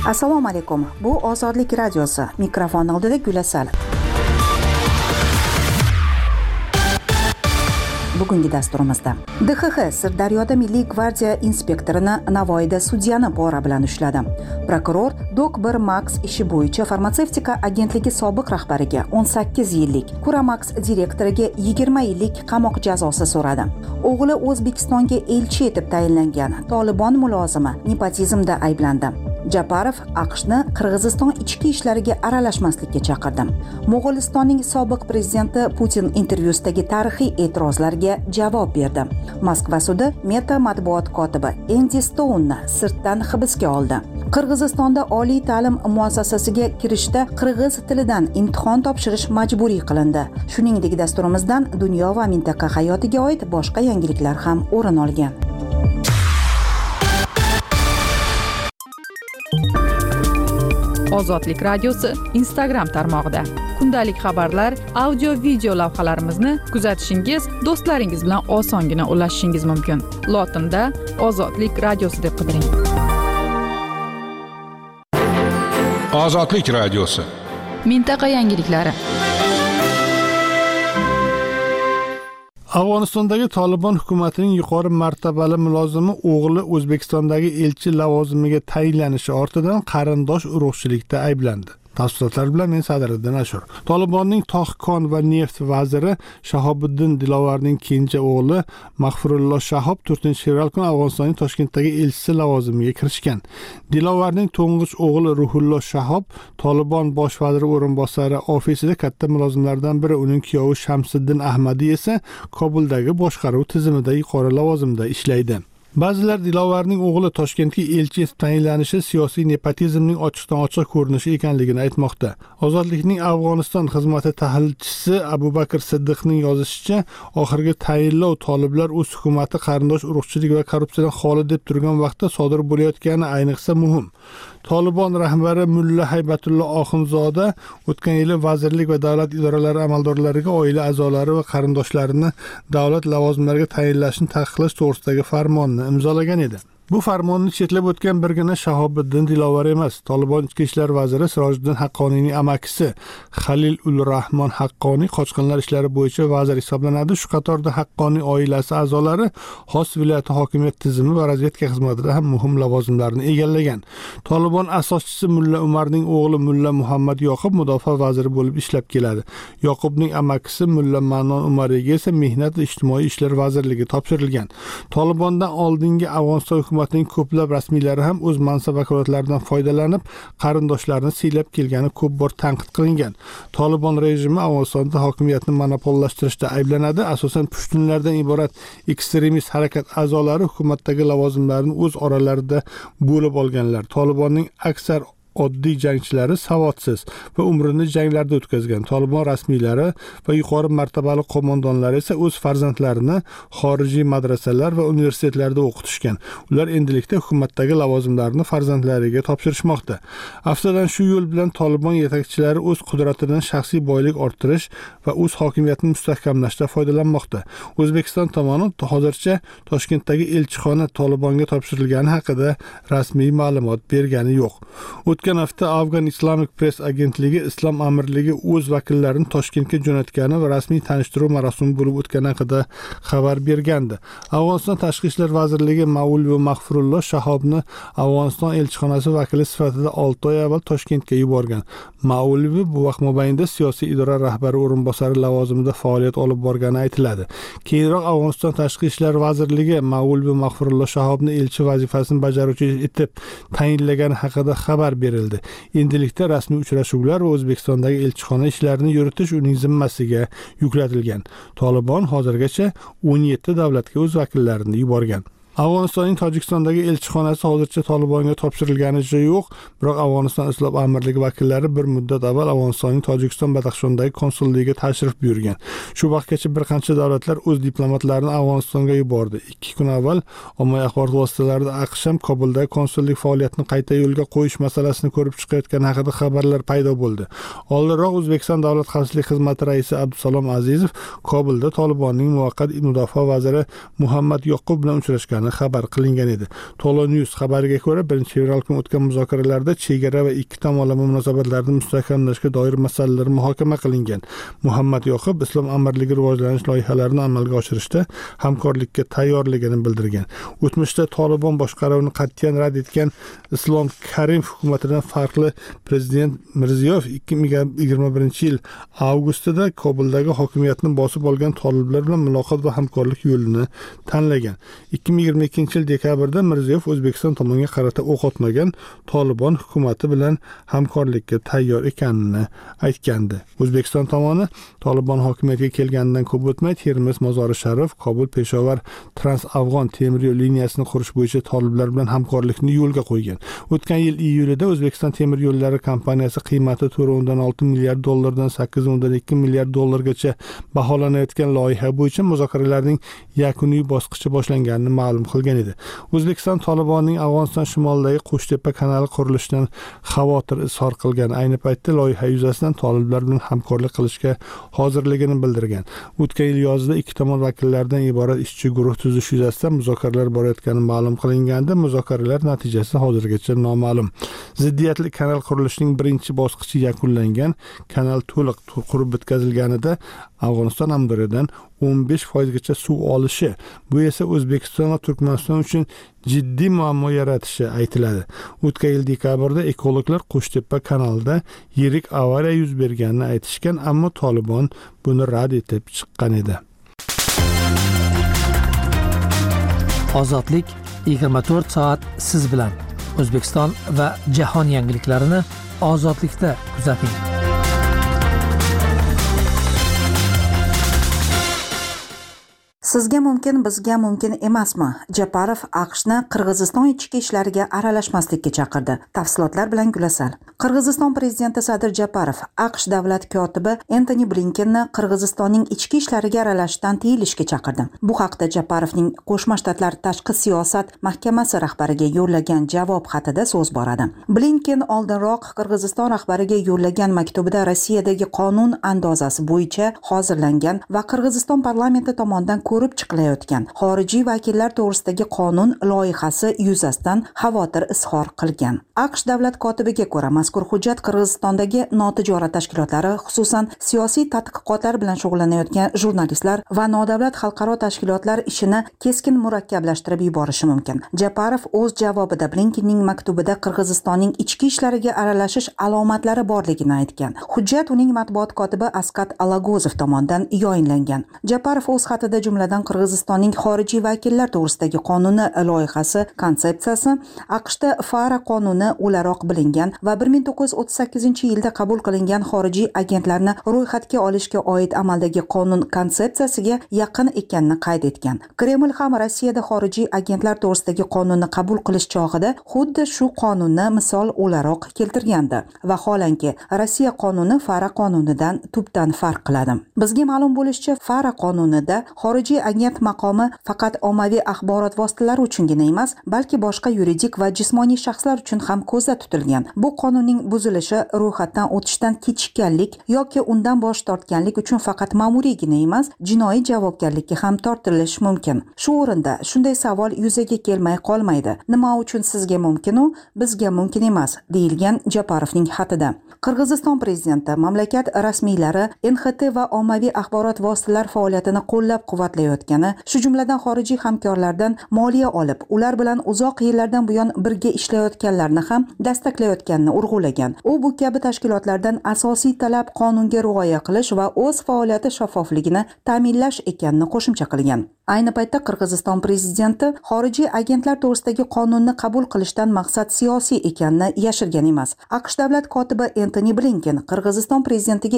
Assalomu alaykum. Bu Ozodlik radiosi. Mikrofon oldida Gulasal. Bugungi dasturimizda DXX Sirdaryoda Milliy gvardiya inspektorini, Navoiyda sudyani pora bilan ushladi. Prokuror Dok1 Max ishi bo'yicha farmatsevtika agentligi sobiq rahbariga 18 yillik, Kuramax direktoriga 20 yillik qamoq jazosi so'radi. O'g'li O'zbekistonga elchi etib tayinlangan Tolibon mulozimi nepotizmda ayblandi. Japarov AQShni Qirg'iziston ichki ishlariga aralashmaslikka chaqirdi. Mo'g'ulistonning sobiq prezidenti Putin intervyusidagi tarixiy e'tirozlarga javob berdi. Moskva sudi Meta matbuot kotibi Endi Stounni sirtdan hibsga oldi. Qirg'izistonda oliy ta'lim muassasasiga kirishda qirg'iz tilidan imtihon topshirish majburiy qilindi. Shuningdek, dasturimizdan dunyo va mintaqa hayotiga oid boshqa yangiliklar ham o'rin olgan. Ozodlik radiosi Instagram tarmog'ida kundalik xabarlar, audio video lavhalarimizni kuzatishingiz, do'stlaringiz bilan osongina ulashishingiz mumkin. Lotinda Ozodlik radiosi deb qidiring. Ozodlik radiosi. Mintaqa yangiliklari. Afg'onistondagi Tolibon hukumatining yuqori martabali mulozimi o'g'li O'zbekistondagi elchi lavozimiga tayinlanishi ortidan qarindosh urug'chilikda ayblandi. Tafsilotlar bilan men Sadiriddin Ashur. Tolibonning tog' kon va neft vaziri Shahobiddin Dilovarning kenja o'g'li Mahfurullo Shahob 4-fevral kuni Afg'onistonning Toshkentdagi elchisi lavozimiga kirishgan. Dilovarning to'ng'ich o'g'li Ruhullo Shahob Tolibon bosh vaziri o'rinbosari ofisida katta mulozimlardan biri, uning kuyovi Shamsiddin Ahmadiy esa Kobuldagi boshqaruv tizimida yuqori lavozimda ishlaydi. Ba'zilar Dilovarning o'g'li Toshkentga elchi etib tayinlanishi siyosiy nepotizmning ochiqdan-ochiq ko'rinishi ekanligini aytmoqda. Ozodlikning Afg'oniston xizmati tahlilchisi Abubakr Siddiqning yozishicha, oxirgi tayinlov toliblar o'z hukumati qarindosh urug'chilik va korrupsiyadan xoli deb turgan vaqtda sodir bo'layotgani ayniqsa muhim. Tolibon rahbari Mulla Haybatullo Oxunzoda o'tgan yili vazirlik va davlat idoralari amaldorlariga oila a'zolari va qarindoshlarini davlat lavozimlariga tayinlashni taqiqlash to'g'risidagi farmonni imzolagan edi. Bu farmonni chetlab o'tgan birgina Shahobiddin Dilovar emas, Tolibon ichki ishlar vaziri Sirojiddin Haqqoniyning amakisi Halil ul Rahmon Haqqoniy qochqinlar ishlari bo'yicha vazir hisoblanadi. Shu qatorda Haqqoniy oilasi a'zolari xos viloyat hokimiyat tizimi va razvedka xizmatida ham muhim lavozimlarni egallagan. Tolibon asoschisi Mulla Umarning o'g'li Mulla Muhammad Yoqub mudofaa vaziri bo'lib ishlab keladi. Yoqubning amakisi Mulla Manon Umariga esa mehnat va ijtimoiy ishlar vazirligi topshirilgan. Tolibondan oldingi Afg'oniston hukumatining ko'plab rasmiylari ham o'z mansab vakolatlaridan foydalanib, qarindoshlarini siylab kelgani ko'p bor tanqid qilingan. Tolibon rejimi Afg'onistonda hokimiyatni monopollashtirishda ayblanadi. Asosan pushtunlardan iborat ekstremist harakat a'zolari hukumatdagi lavozimlarni o'z oralarida bo'lib olganlar. Tolibonning aksar oddiy jangchilari savodsiz va umrini janglarda o'tkazgan. Tolibon rasmiylari va yuqori martabali qo'mondonlar esa o'z farzandlarini xorijiy madrasalar va universitetlarda o'qitishgan. Ular endilikda hukumatdagi lavozimlarni farzandlariga topshirishmoqda. Aftidan shu yo'l bilan Tolibon yetakchilari o'z qudratidan shaxsiy boylik orttirish va o'z hokimiyatini mustahkamlashda foydalanmoqda. O'zbekiston tomoni hozircha Toshkentdagi elchixona Tolibonga topshirilgani haqida rasmiy ma'lumot bergani yo'q. O'tgan hafta Afg'on Islamic Press agentligi Islom amirligi o'z vakillarini Toshkentga jo'natgani va rasmiy tanishtiruv marosimi bo'lib o'tgani haqida xabar bergandi. Afg'oniston Tashqi ishlar vazirligi Mavluvi Mahfurullo Shahobni Afg'oniston elchixonasi vakili sifatida 6 oy avval Toshkentga yuborgan. Mavluvi bu vaqt mobaynida siyosiy idora rahbari o'rinbosari lavozimida faoliyat olib borgani aytiladi. Keyinroq Afg'oniston Tashqi ishlar vazirligi Mavluvi Mahfurullo Shahobni elchi vazifasini bajaruvchi etib tayinlagani haqida xabar berildi. Endilikda rasmiy uchrashuvlar va O'zbekistondagi elchixona ishlarini yuritish uning zimmasiga yuklatilgan. Tolibon hozirgacha 17 davlatga o'z vakillarini yuborgan. Afg'onistonning Tojikistondagi elchixonasi hozircha Tolibonga topshirilganicha yo'q, biroq Afg'oniston Islom amirligi vakillari bir muddat avval Afg'onistonning Tojikiston Badaxshondagi konsulligiga tashrif buyurgan. Shu vaqtgacha bir qancha davlatlar o'z diplomatlarini Afg'onistonga yubordi. 2 kun avval ommaviy axborot vositalarida AQSh ham Kobuldagi konsullik faoliyatini qayta yo'lga qo'yish masalasini ko'rib chiqayotgani haqida xabarlar paydo bo'ldi. Oldinroq O'zbekiston Davlat xavfsizlik xizmati raisi Abdusalom Azizov Kobulda Tolibonning muvaqqat mudofaa vaziri Muhammad Yoqub bilan uchrashgani bo'lgani xabar qilingan edi. Tolonews xabariga ko'ra 1-fevral kuni o'tgan muzokaralarda chegara va ikki tomonlama munosabatlarni mustahkamlashga doir masalalar muhokama qilingan. Muhammad Yoqub Islom amirligi rivojlanish loyihalarini amalga oshirishda hamkorlikka tayyorligini bildirgan. O'tmishda Tolibon boshqaruvini qat'iyan rad etgan Islom Karimov hukumatidan farqli prezident Mirziyoyev 2021-yil avgustida Kobuldagi hokimiyatni bosib olgan toliblar bilan muloqot va hamkorlik yo'lini tanlagan. 2022-yil dekabrda Mirziyoyev O'zbekiston tomoniga qarata o'q otmagan Tolibon hukumati bilan hamkorlikka tayyor ekanini aytgandi. O'zbekiston tomoni Tolibon hokimiyatga kelganidan ko'p o'tmay Termiz, Mozori Sharif, Kobul, Peshovar trans-afg'on temir yo'l liniyasini qurish bo'yicha toliblar bilan hamkorlikni yo'lga qo'ygan. O'tgan yil iyulida O'zbekiston temir yo'llari kompaniyasi qiymati 4.6 milliard dollardan 8.2 milliard dollargacha baholanayotgan loyiha bo'yicha muzokaralarning yakuniy bosqichi boshlanganini ma'lum qilgan edi. O'zbekiston Tolibonning Afg'oniston shimolidagi Qo'shtepa kanali qurilishidan xavotir izhor qilgan. Ayni paytda loyiha yuzasidan toliblar bilan hamkorlik qilishga hozirligini bildirgan. O'tgan yil yozida ikki tomon vakillaridan iborat ishchi guruh tuzish yuzasidan muzokaralar borayotgani ma'lum qilingandi. Muzokaralar natijasi hozirgacha noma'lum. Ziddiyatli kanal qurilishining birinchi bosqichi yakunlangan. Kanal to'liq qurib bitkazilganida Afg'oniston Amudariyodan 15% gacha suv olishi, bu esa O'zbekiston va Turkmaniston uchun jiddiy muammo yaratishi aytiladi. O'tgan yil dekabrda ekologlar Qo'shtepa kanalida yirik avariya yuz berganini aytishgan, ammo Tolibon buni rad etib chiqqan edi. Ozodlik 24 soat siz bilan. O'zbekiston va jahon yangiliklarini ozodlikda kuzating. Sizga mumkin, bizga mumkin emasmi? Japarov AQShni Qirg'iziston ichki ishlariga aralashmaslikka chaqirdi. Tafsilotlar bilan Gulasal. Qirg'iziston prezidenti Sadir Japarov AQSh davlat kotibi Antoni Blinkenni Qirg'izistonning ichki ishlariga aralashishdan tiyilishga chaqirdi. Bu haqda Japarovning Qo'shma Shtatlar tashqi siyosat mahkamasi rahbariga yo'llagan javob xatida so'z boradi. Blinken oldinroq Qirg'iziston rahbariga yo'llagan maktubida Rossiyadagi qonun andozasi bo'yicha hozirlangan va Qirg'iziston parlamenti tomonidan ko'rib chiqilayotgan xorijiy vakillar to'g'risidagi qonun loyihasi yuzasidan xavotir izhor qilgan. AQSh davlat kotibiga ko'ra, mazkur hujjat Qirg'izistondagi notijorat tashkilotlari, xususan siyosiy tadqiqotlar bilan shug'ullanayotgan jurnalistlar va nodavlat xalqaro tashkilotlar ishini keskin murakkablashtirib yuborishi mumkin. Japarov o'z javobida Blinkenning maktubida Qirg'izistonning ichki ishlariga aralashish alomatlari borligini aytgan. Hujjat uning matbuot kotibi Askat Alagozov tomonidan yoyinlangan. Japarov o'z xatida jumladan Qirg'izistonning xorijiy vakillar to'g'risidagi qonuni loyihasi konsepsiyasi, AQShda FARA qonuni o'laroq bilingan va 1938-yilda qabul qilingan xorijiy agentlarni ro'yxatga olishga oid amaldagi qonun konsepsiyasiga yaqin ekanini qayd etgan. Kreml ham Rossiyada xorijiy agentlar to'g'risidagi qonunni qabul qilish chog'ida xuddi shu qonunni misol o'laroq keltirgandi. Vaholanki, Rossiya qonuni FARA qonunidan tubdan farq qiladi. Bizga ma'lum bo'lishicha, FARA qonunida xorijiy agent maqomi faqat ommaviy axborot vositalari uchungina emas, balki boshqa yuridik va jismoniy shaxslar uchun ham ko'zda tutilgan. Bu qonunning buzilishi ro'yxatdan o'tishdan kechikkanlik yoki undan bosh tortganlik uchun faqat ma'muriygina emas, jinoiy javobgarlikka ham tortilish mumkin. Shu o'rinda shunday savol yuzaga kelmay qolmaydi. Nima uchun sizga mumkin-u, bizga mumkin emas, deyilgan Japarovning xatida. Qirg'iziston prezidenti mamlakat rasmiylari NXT va ommaviy axborot vositalari faoliyatini qo'llab-quvvatlayotgani, shu jumladan xorijiy hamkorlardan moliya olib, ular bilan uzoq yillardan buyon birga ishlayotganlarni ham dastaklayotganini urg'ulagan. U bu kabi tashkilotlardan asosiy talab qonunga rioya qilish va o'z faoliyati shaffofligini ta'minlash ekanini qo'shimcha qilgan. Ayni paytda Qirg'iziston prezidenti xorijiy agentlar to'g'risidagi qonunni qabul qilishdan maqsad siyosiy ekanini yashirgan emas. AQSh davlat kotibi Antoni Blinken Qirg'iziston prezidentiga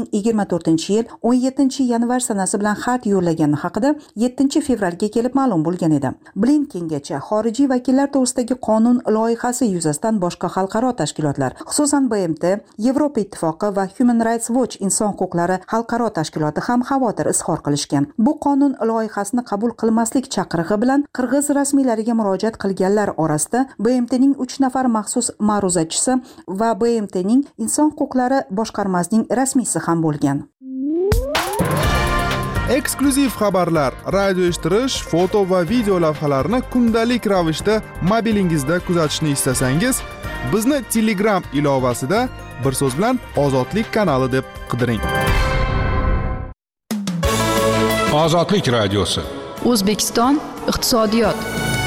2024-yil 17-yanvar sanasi bilan xat yo'llagani haqida 7-fevralga kelib ma'lum bo'lgan edi. Blinkengacha xorijiy vakillar to'g'risidagi qonun loyihasi yuzasidan boshqa xalqaro tashkilotlar, xususan BMT, Yevropa ittifoqi va Human Rights Watch inson huquqlari xalqaro tashkiloti ham xavotir izhor qilishgan. Bu qonun loyihasini qabul qilmaslik chaqirig'i bilan qirg'iz rasmiylariga murojaat qilganlar orasida BMTning 3 nafar maxsus ma'ruzachisi va BMTning inson huquqlari boshqarmasining rasmiysi ham bo'lgan. Eksklyuziv xabarlar, radio eshittirish, foto va video lavhalarni kundalik ravishda mobilingizda kuzatishni istasangiz, bizni Telegram ilovasida bir so'z bilan Ozodlik kanali deb qidiring. Ozodlik radiosi. O'zbekiston iqtisodiyot.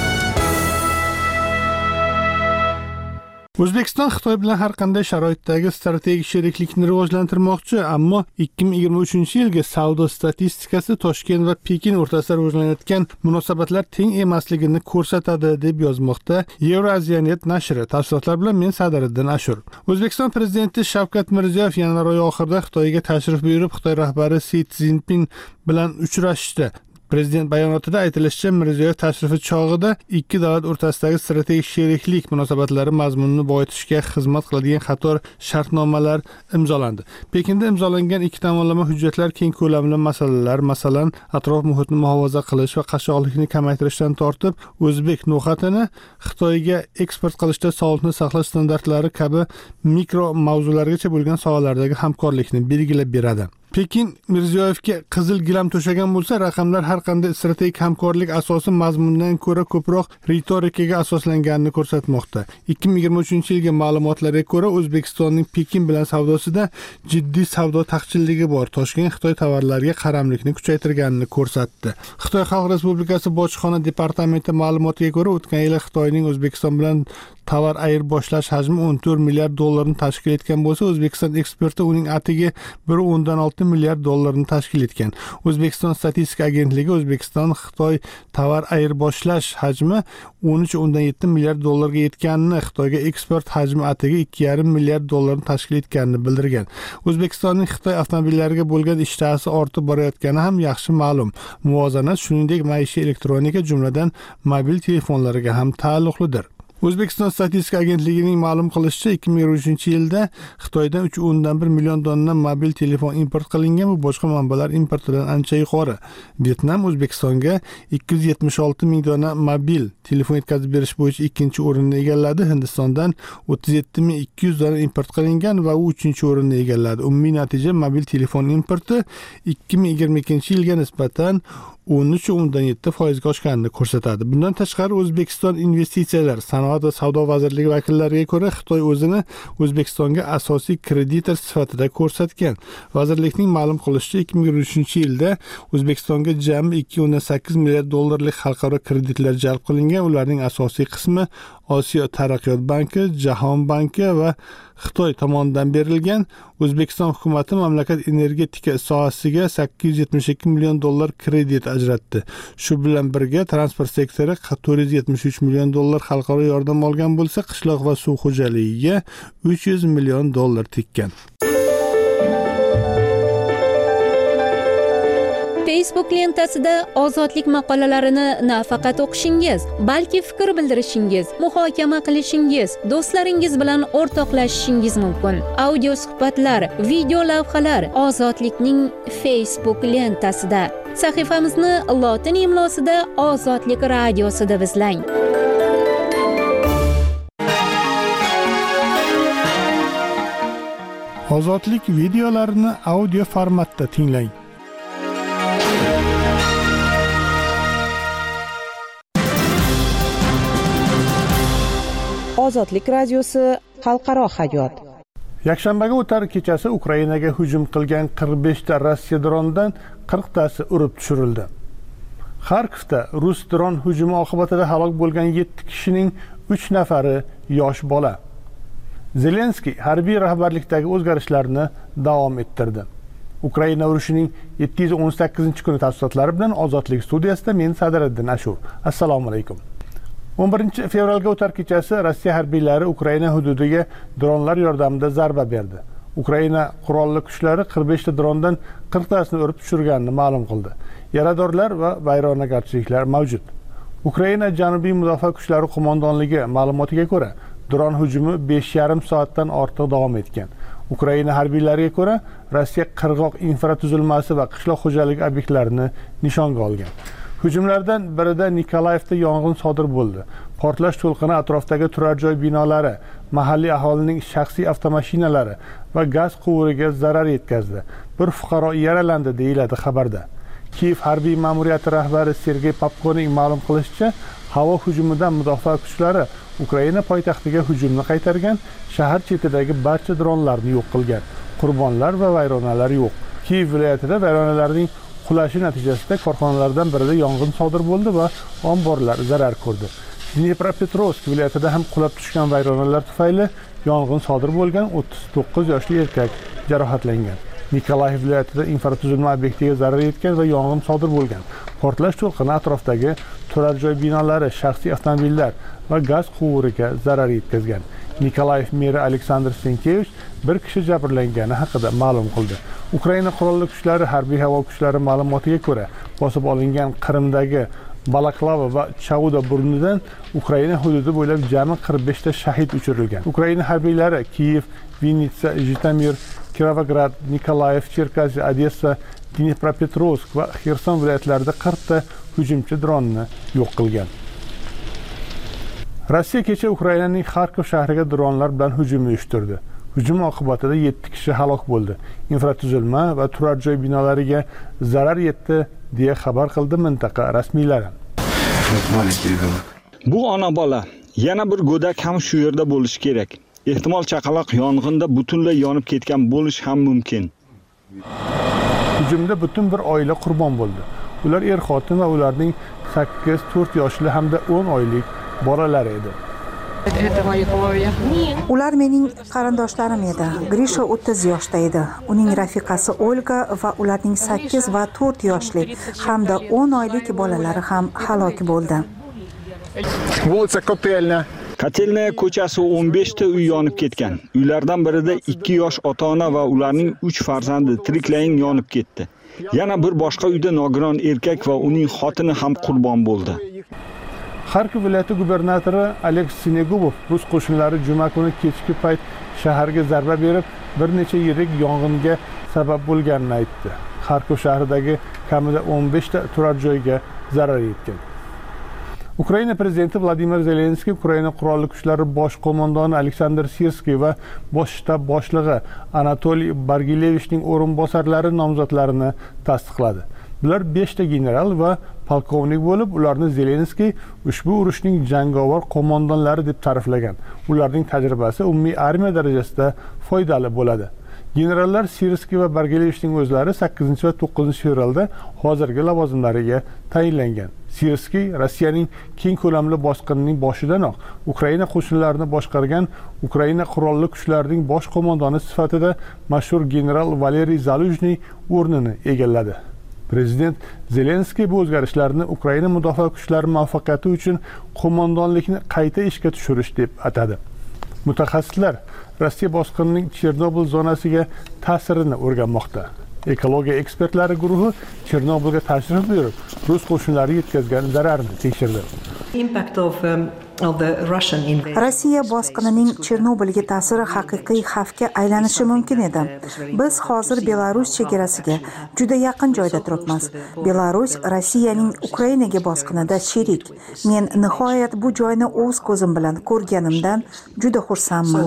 O'zbekiston Xitoy bilan har qanday sharoitdagi strategik sheriklikni rivojlantirmoqchi, ammo 2023-yilgi savdo statistikasi Toshkent va Pekin o'rtasida rivojlanayotgan munosabatlar teng emasligini ko'rsatadi deb yozmoqda Euraziyanet nashri. Tafsilotlar bilan men Sadiriddin Ashur. O'zbekiston prezidenti Shavkat Mirziyoyev yanvar oyi oxirida Xitoyga tashrif buyurib, Xitoy rahbari Si Szinpin bilan uchrashdi. Prezident bayonotida aytilishicha, Mirziyoyev tashrifi chog'ida ikki davlat o'rtasidagi strategik sheriklik munosabatlari mazmunini boyitishga xizmat qiladigan qator shartnomalar imzolandi. Pekinda imzolangan ikki tomonlama hujjatlar keng ko'lamli masalalar, masalan, atrof muhitni muhofaza qilish va qashshoqlikni kamaytirishdan tortib, o'zbek no'xatini Xitoyga eksport qilishda sog'liqni saqlash standartlari kabi mikro mavzulargacha bo'lgan sohalardagi hamkorlikni belgilab beradi. Pekin Mirziyoyevga qizil gilam to'shagan bo'lsa, raqamlar har qanday strategik hamkorlik asosi mazmundan ko'ra ko'proq ritorikaga asoslanganini ko'rsatmoqda. 2023-yilgi ma'lumotlarga ko'ra, O'zbekistonning Pekin bilan savdosida jiddiy savdo taqchilligi bor. Toshkent Xitoy tovarlariga qaramlikni kuchaytirganini ko'rsatdi. Xitoy Xalq Respublikasi bojxona departamenti ma'lumotiga ko'ra, o'tgan yil Xitoyning O'zbekiston bilan tovar ayirboshlash hajmi 14 milliard dollarni tashkil etgan bo'lsa, O'zbekiston eksporti uning atigi 1.6 milliard dollarni tashkil etgan. O'zbekiston statistika agentligi O'zbekiston Xitoy tovar ayirboshlash hajmi 13.7 milliard dollarga yetganini, Xitoyga eksport hajmi atigi 2.5 milliard dollarni tashkil etganini bildirgan. O'zbekistonning Xitoy avtomobillariga bo'lgan ishtahasi ortib borayotgani ham yaxshi ma'lum. Muvozanat shuningdek maishiy elektronika, jumladan mobil telefonlariga ham taalluqlidir. O'zbekiston statistika agentligining ma'lum qilishicha, 2023-yilda Xitoydan 3.1 million donna mobil telefon import qilingan, bu boshqa manbalar importidan ancha yuqori. Vyetnam O'zbekistonga 276 ming donna mobil telefon yetkazib berish bo'yicha ikkinchi o'rinni egalladi. Hindistondan 37.200 donna import qilingan va u 3-o'rinni egalladi. Umumiy natija mobil telefon importi 2022-yilga nisbatan 13.7% ga oshganini ko'rsatadi. Bundan tashqari, O'zbekiston investitsiyalar, sanoat va savdo vazirligi vakillariga ko'ra, Xitoy o'zini O'zbekistonga asosiy kreditor sifatida ko'rsatgan. Vazirlikning ma'lum qilishicha, 2023-yilda O'zbekistonga jami 2.8 milliard dollarlik xalqaro kreditlar jalb qilingan. Ularning asosiy qismi Osiyo taraqqiyot banki, Jahon banki va Xitoy tomonidan berilgan. O'zbekiston hukumati mamlakat energetika sohasiga 872 million dollar kredit ajratdi. Shu bilan birga transport sektori 473 million dollar xalqaro yordam olgan bo'lsa, qishloq va suv xo'jaligiga 300 million dollar tekkan. Facebook lentasida ozodlik maqolalarini nafaqat o'qishingiz, balki fikr bildirishingiz, muhokama qilishingiz, do'stlaringiz bilan o'rtoqlashishingiz mumkin. Audio suhbatlar, video lavhalar Ozodlikning Facebook lentasida. Sahifamizni lotin imlosida Ozodlik radiosi deb izlang. Ozodlik videolarini audio formatda tinglang. Ozodlik radiosi xalqaro hayot. Yakshanbaga o'tar kechasi Ukrainaga hujum qilgan 45 ta Rossiya dronidan 40 tasi urib tushirildi. Xarkovda rus dron hujumi oqibatida halok bo'lgan 7 kishining 3 nafari yosh bola. Zelenskiy harbiy rahbarlikdagi o'zgarishlarni davom ettirdi. Ukraina urushining 718-kuni tafsilotlari bilan Ozodlik studiyasida men Sadiriddin Ashur. Assalomu alaykum. 11 fevralga o'tar kechasi Rossiya harbiylari Ukraina hududiga dronlar yordamida zarba berdi. Ukraina qurolli kuchlari 45 ta drondan 40 tasini urib tushirganini ma'lum qildi. Yaradorlar va vayronagarchiliklar mavjud. Ukraina Janubiy mudofaa kuchlari qo'mondonligi ma'lumotiga ko'ra, dron hujumi 5,5 soatdan ortiq davom etgan. Ukraina harbiylariga ko'ra, Rossiya qirg'oq infratuzilmasi va qishloq xo'jaligi obyektlarini nishonga olgan. Hujumlardan birida Nikolayevda yong'in sodir bo'ldi. Portlash to'lqini atrofdagi turar joy binolari, mahalliy aholining shaxsiy avtomashinalari va gaz quvuriga zarar yetkazdi. Bir fuqaro yaralandi deyiladi xabarda. Kiyev harbiy ma'muriyati rahbari Sergey Popkoning ma'lum qilishicha, havo hujumidan mudofaa kuchlari Ukraina poytaxtiga hujumni qaytargan, shahar chetidagi barcha dronlarni yo'q qilgan. Qurbonlar va vayronalar yo'q. Kiyev viloyatida vayronalarning qulashi natijasida korxonalardan birida yong'in sodir bo'ldi va omborlar zarar ko'rdi. Dnepropetrovsk viloyatida ham qulab tushgan vayronalar tufayli yong'in sodir bo'lgan, 39 yoshli erkak jarohatlangan. Nikolayev viloyatida infratuzilma obyektiga zarar yetgan va yong'in sodir bo'lgan. Portlash to'lqini atrofdagi turar joy binolari, shaxsiy avtomobillar va gaz quvuriga zarar yetkazgan. Nikolayev meri Aleksandr Senkevich bir kishi jabrlangani haqida ma'lum qildi. Ukraina qurolli kuchlari harbiy havo kuchlari ma'lumotiga ko'ra, bosib olingan Qrimdagi Balaklava va Chauda burnidan Ukraina hududi bo'ylab jami 45 ta shahid uchirilgan. Ukraina harbiylari Kiyev, Vinnytsa, Jitomir, Kirovograd, Nikolayev, Cherkasy, Odessa, Dnepropetrovsk va Xerson viloyatlarida 40 ta hujumchi dronni yo'q qilgan. Rossiya kecha Ukrainaning Xarkov shahriga dronlar bilan hujum uyushtirdi. Hujum oqibatida 7 kishi halok bo'ldi. Infratuzilma va turar joy binolariga zarar yetdi deya xabar qildi mintaqa rasmiylari. Bu ona bola, yana bir go'dak ham shu yerda bo'lishi kerak. Ehtimol chaqaloq yong'inda butunlay yonib ketgan bo'lish ham mumkin. Hujumda butun bir oila qurbon bo'ldi. Ular er-xotin va ularning 8, 4 yoshli hamda 10 oylik bolalari edi. Ular mening qarindoshlarim edi. Grisha 30 yoshda edi. Uning rafiqasi Olga va ularning 8 va 4 yoshli hamda 10 oylik bolalari ham halok bo'ldi. Kotelnaya ko'chasi 15 ta uy yonib ketgan. Uylardan birida 2 yosh ota-ona va ularning 3 farzandi tiriklayin yonib ketdi. Yana bir boshqa uyda nogiron erkak va uning xotini ham qurbon bo'ldi. Xarkov viloyati gubernatori Aleks Sinegubov rus qo'shinlari juma kuni kechki payt shaharga zarba berib, bir necha yirik yong'inga sabab bo'lganini aytdi. Xarkov shahridagi kamida 15 ta turar joyga zarar yetgan. Ukraina prezidenti Vladimir Zelenskiy Ukraina qurolli kuchlari bosh qo'mondoni Aleksandr Sirskiy va bosh shtab boshlig'i Anatoliy Bargilevichning o'rinbosarlari nomzodlarini tasdiqladi. Bular 5 ta general va polkovnik bo'lib, ularni Zelenskiy ushbu urushning jangovar qo'mondonlari deb ta'riflagan. Ularning tajribasi umumiy armiya darajasida foydali bo'ladi. Generallar Sirskiy va Bargilevichning o'zlari 8 va 9 fevralda hozirgi lavozimlariga tayinlangan. Sirskiy Rossiyaning keng ko'lamli bosqinining boshidanoq Ukraina qo'shinlarini boshqargan Ukraina qurolli kuchlarining bosh qo'mondoni sifatida mashhur general Valeriy Zaluzhny o'rnini egalladi. Prezident Zelenskiy bu o'zgarishlarni Ukraina mudofaa kuchlari muvaffaqiyati uchun qo'mondonlikni qayta ishga tushirish deb atadi. Mutaxassislar Rossiya bosqinining Chernobil zonasiga ta'sirini o'rganmoqda. Ekologiya ekspertlari guruhi Chernobylga tashrif buyurib, rus qo'shinlari yetkazgan zararni tekshirdi. Rossiya bosqinining Chernobilga ta'siri haqiqiy xavfga aylanishi mumkin edi. Biz hozir Belarus chegarasiga juda yaqin joyda turibmiz. Belarus Rossiyaning Ukrainaga bosqinida sherik. Men nihoyat bu joyni o'z ko'zim bilan ko'rganimdan juda xursandman.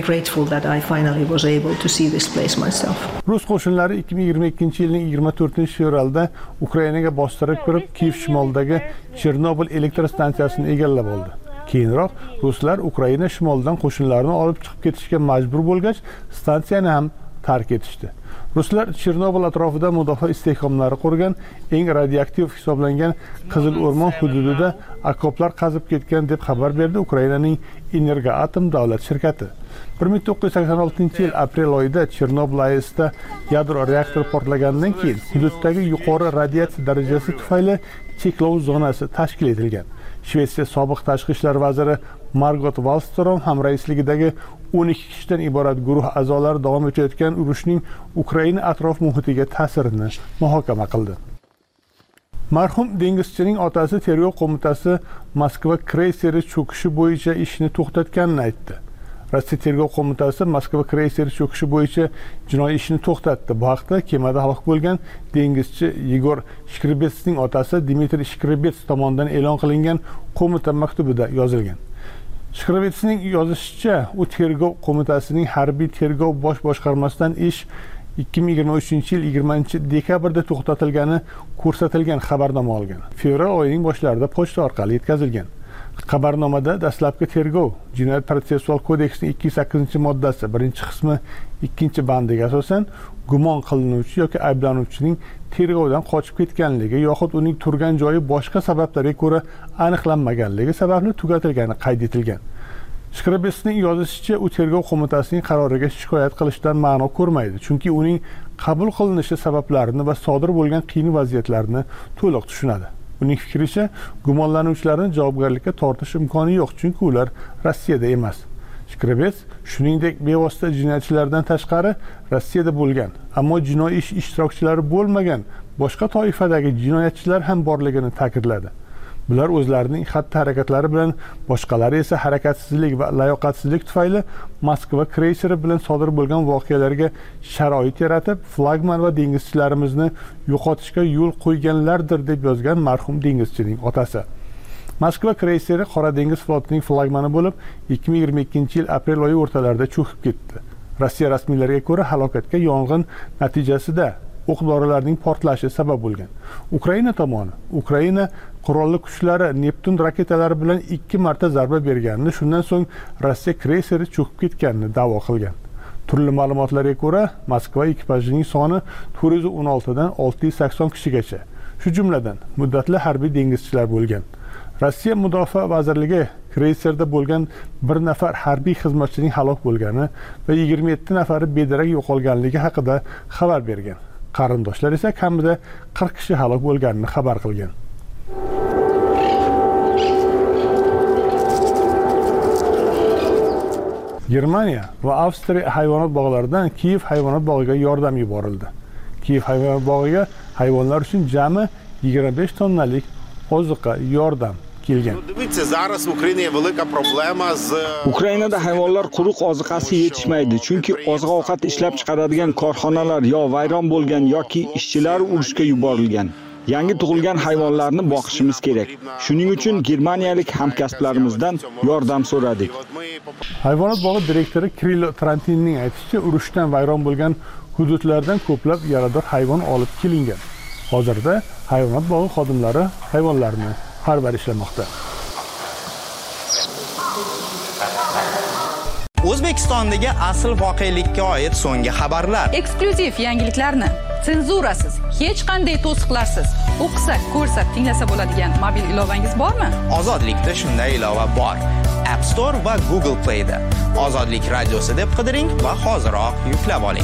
Rus qo'shinlari 2022-yilning 24-fevralda Ukrainaga bostirib kirib, Kiyev shimolidagi Chernobil elektr stansiyasini egallab oldi. Keyinroq ruslar Ukraina shimolidan qo'shinlarini olib chiqib ketishga majbur bo'lgach, stansiyani ham tark etishdi. Ruslar Chernobil atrofida mudofaa istehkomlari qurgan, eng radioaktiv hisoblangan Qizil o'rmon hududida okoplar qazib ketgan deb xabar berdi Ukrainaning Energoatom davlat shirkati. 1986-yil aprel oyida Chernobil AESda yadro reaktor portlaganidan keyin hududdagi yuqori radiatsiya darajasi tufayli cheklov zonasi tashkil etilgan. Shvetsiya sobiq tashqi ishlar vaziri Margot Wallström hamraisligidagi 12 kishidan iborat guruh a'zolari davom etayotgan urushning Ukraina atrof muhitiga ta'sirini muhokama qildi. Marhum dengizchining otasi tergov qo'mitasi Moskva kreyseri cho'kishi bo'yicha ishni to'xtatganini aytdi. Rossiya tergov qo'mitasi Moskva kreyseri cho'kishi bo'yicha jinoiy ishni to'xtatdi. Bu haqda kemada halok bo'lgan dengizchi Yegor Shkrebetsning otasi Dmitriy Shkrebets tomonidan e'lon qilingan qo'mita maktubida yozilgan. Shkrebetsning yozishicha, u tergov qo'mitasining harbiy tergov bosh boshqarmasidan ish 2023-yil 20-dekabrda to'xtatilgani ko'rsatilgan xabarnoma olgan. Fevral oyining boshlarida pochta orqali yetkazilgan. Xabarnomada dastlabki tergov Jinoyat protsessual kodeksining 208-moddasi 1-qismi 2-bandiga asosan gumon qilinuvchi yoki ayblanuvchining tergovdan qochib ketganligi yoxud uning turgan joyi boshqa sabablarga ko'ra aniqlanmaganligi sababli tugatilgani qayd etilgan. Shkrabesning yozishicha, u tergov qo'mitasining qaroriga shikoyat qilishdan ma'no ko'rmaydi, chunki uning qabul qilinishi sabablarini va sodir bo'lgan qiyin vaziyatlarni to'liq tushunadi. Uning fikricha, gumonlanuvchilarni javobgarlikka tortish imkoni yo'q, chunki ular Rossiyada emas. Shkrabes, shuningdek, bevosita jinoyatchilardan tashqari Rossiyada bo'lgan, ammo jinoiy ish ishtirokchilari bo'lmagan boshqa toifadagi jinoyatchilar ham borligini ta'kidladi. Bular o'zlarining xatti-harakatlari bilan, boshqalari esa harakatsizlik va layoqatsizlik tufayli Moskva kreyseri bilan sodir bo'lgan voqealarga sharoit yaratib, flagman va dengizchilarimizni yo'qotishga yo'l qo'yganlardir, deb yozgan marhum dengizchining otasi. Moskva kreyseri Qora dengiz flotining flagmani bo'lib, 2022-yil aprel oyi o'rtalarida cho'kib ketdi. Rossiya rasmiylariga ko'ra, halokatga yong'in natijasida o'q-dorilarning portlashi sabab bo'lgan. Ukraina tomoni, Ukraina qurolli kuchlari Neptun raketalari bilan 2 marta zarba berganini, shundan so'ng Rossiya kreyseri cho'kib ketganini da'vo qilgan. Turli ma'lumotlarga ko'ra, Moskva ekipajining soni 416 dan 680 kishigacha, shu jumladan muddatli harbiy dengizchilar bo'lgan. Rossiya Mudofaa vazirligi kreyserda bo'lgan 1 nafar harbiy xizmatchining halok bo'lgani va 27 nafari bedarak yo'qolganligi haqida xabar bergan. Qarindoshlar esa kamida 40 kishi halok bo'lganini xabar qilgan. Germaniya va Avstriya hayvonot bog'laridan Kiyev hayvonot bog'iga yordam yuborildi. Kiyev hayvonot bog'iga hayvonlar uchun jami 25 tonnalik oziqa yordam kelgan. Ukrainada hayvonlar quruq oziqasi yetishmaydi, chunki oziq-ovqat ishlab chiqaradigan korxonalar yo vayron bo'lgan yoki ishchilar urushga yuborilgan. Yangi tug'ilgan hayvonlarni boqishimiz kerak. Shuning uchun germaniyalik hamkasblarimizdan yordam so'radik. Hayvonot bog'i direktori Kirill Trantinning aytishicha, urushdan vayron bo'lgan hududlardan ko'plab yarador hayvon olib kelingan. Hozirda hayvonot bog'i xodimlari hayvonlarni parvarishlamoqda. O'zbekistondagi asl voqelikka oid so'nggi xabarlar. Eksklyuziv yangiliklarni senzurasiz, hech qanday to'siqlarsiz o'qisa, ko'rsa, tinglasa bo'ladigan mobil ilovangiz bormi? Ozodlikda shunday ilova bor. App Store va Google Play da Ozodlik radiosi deb qidiring va hoziroq yuklab oling.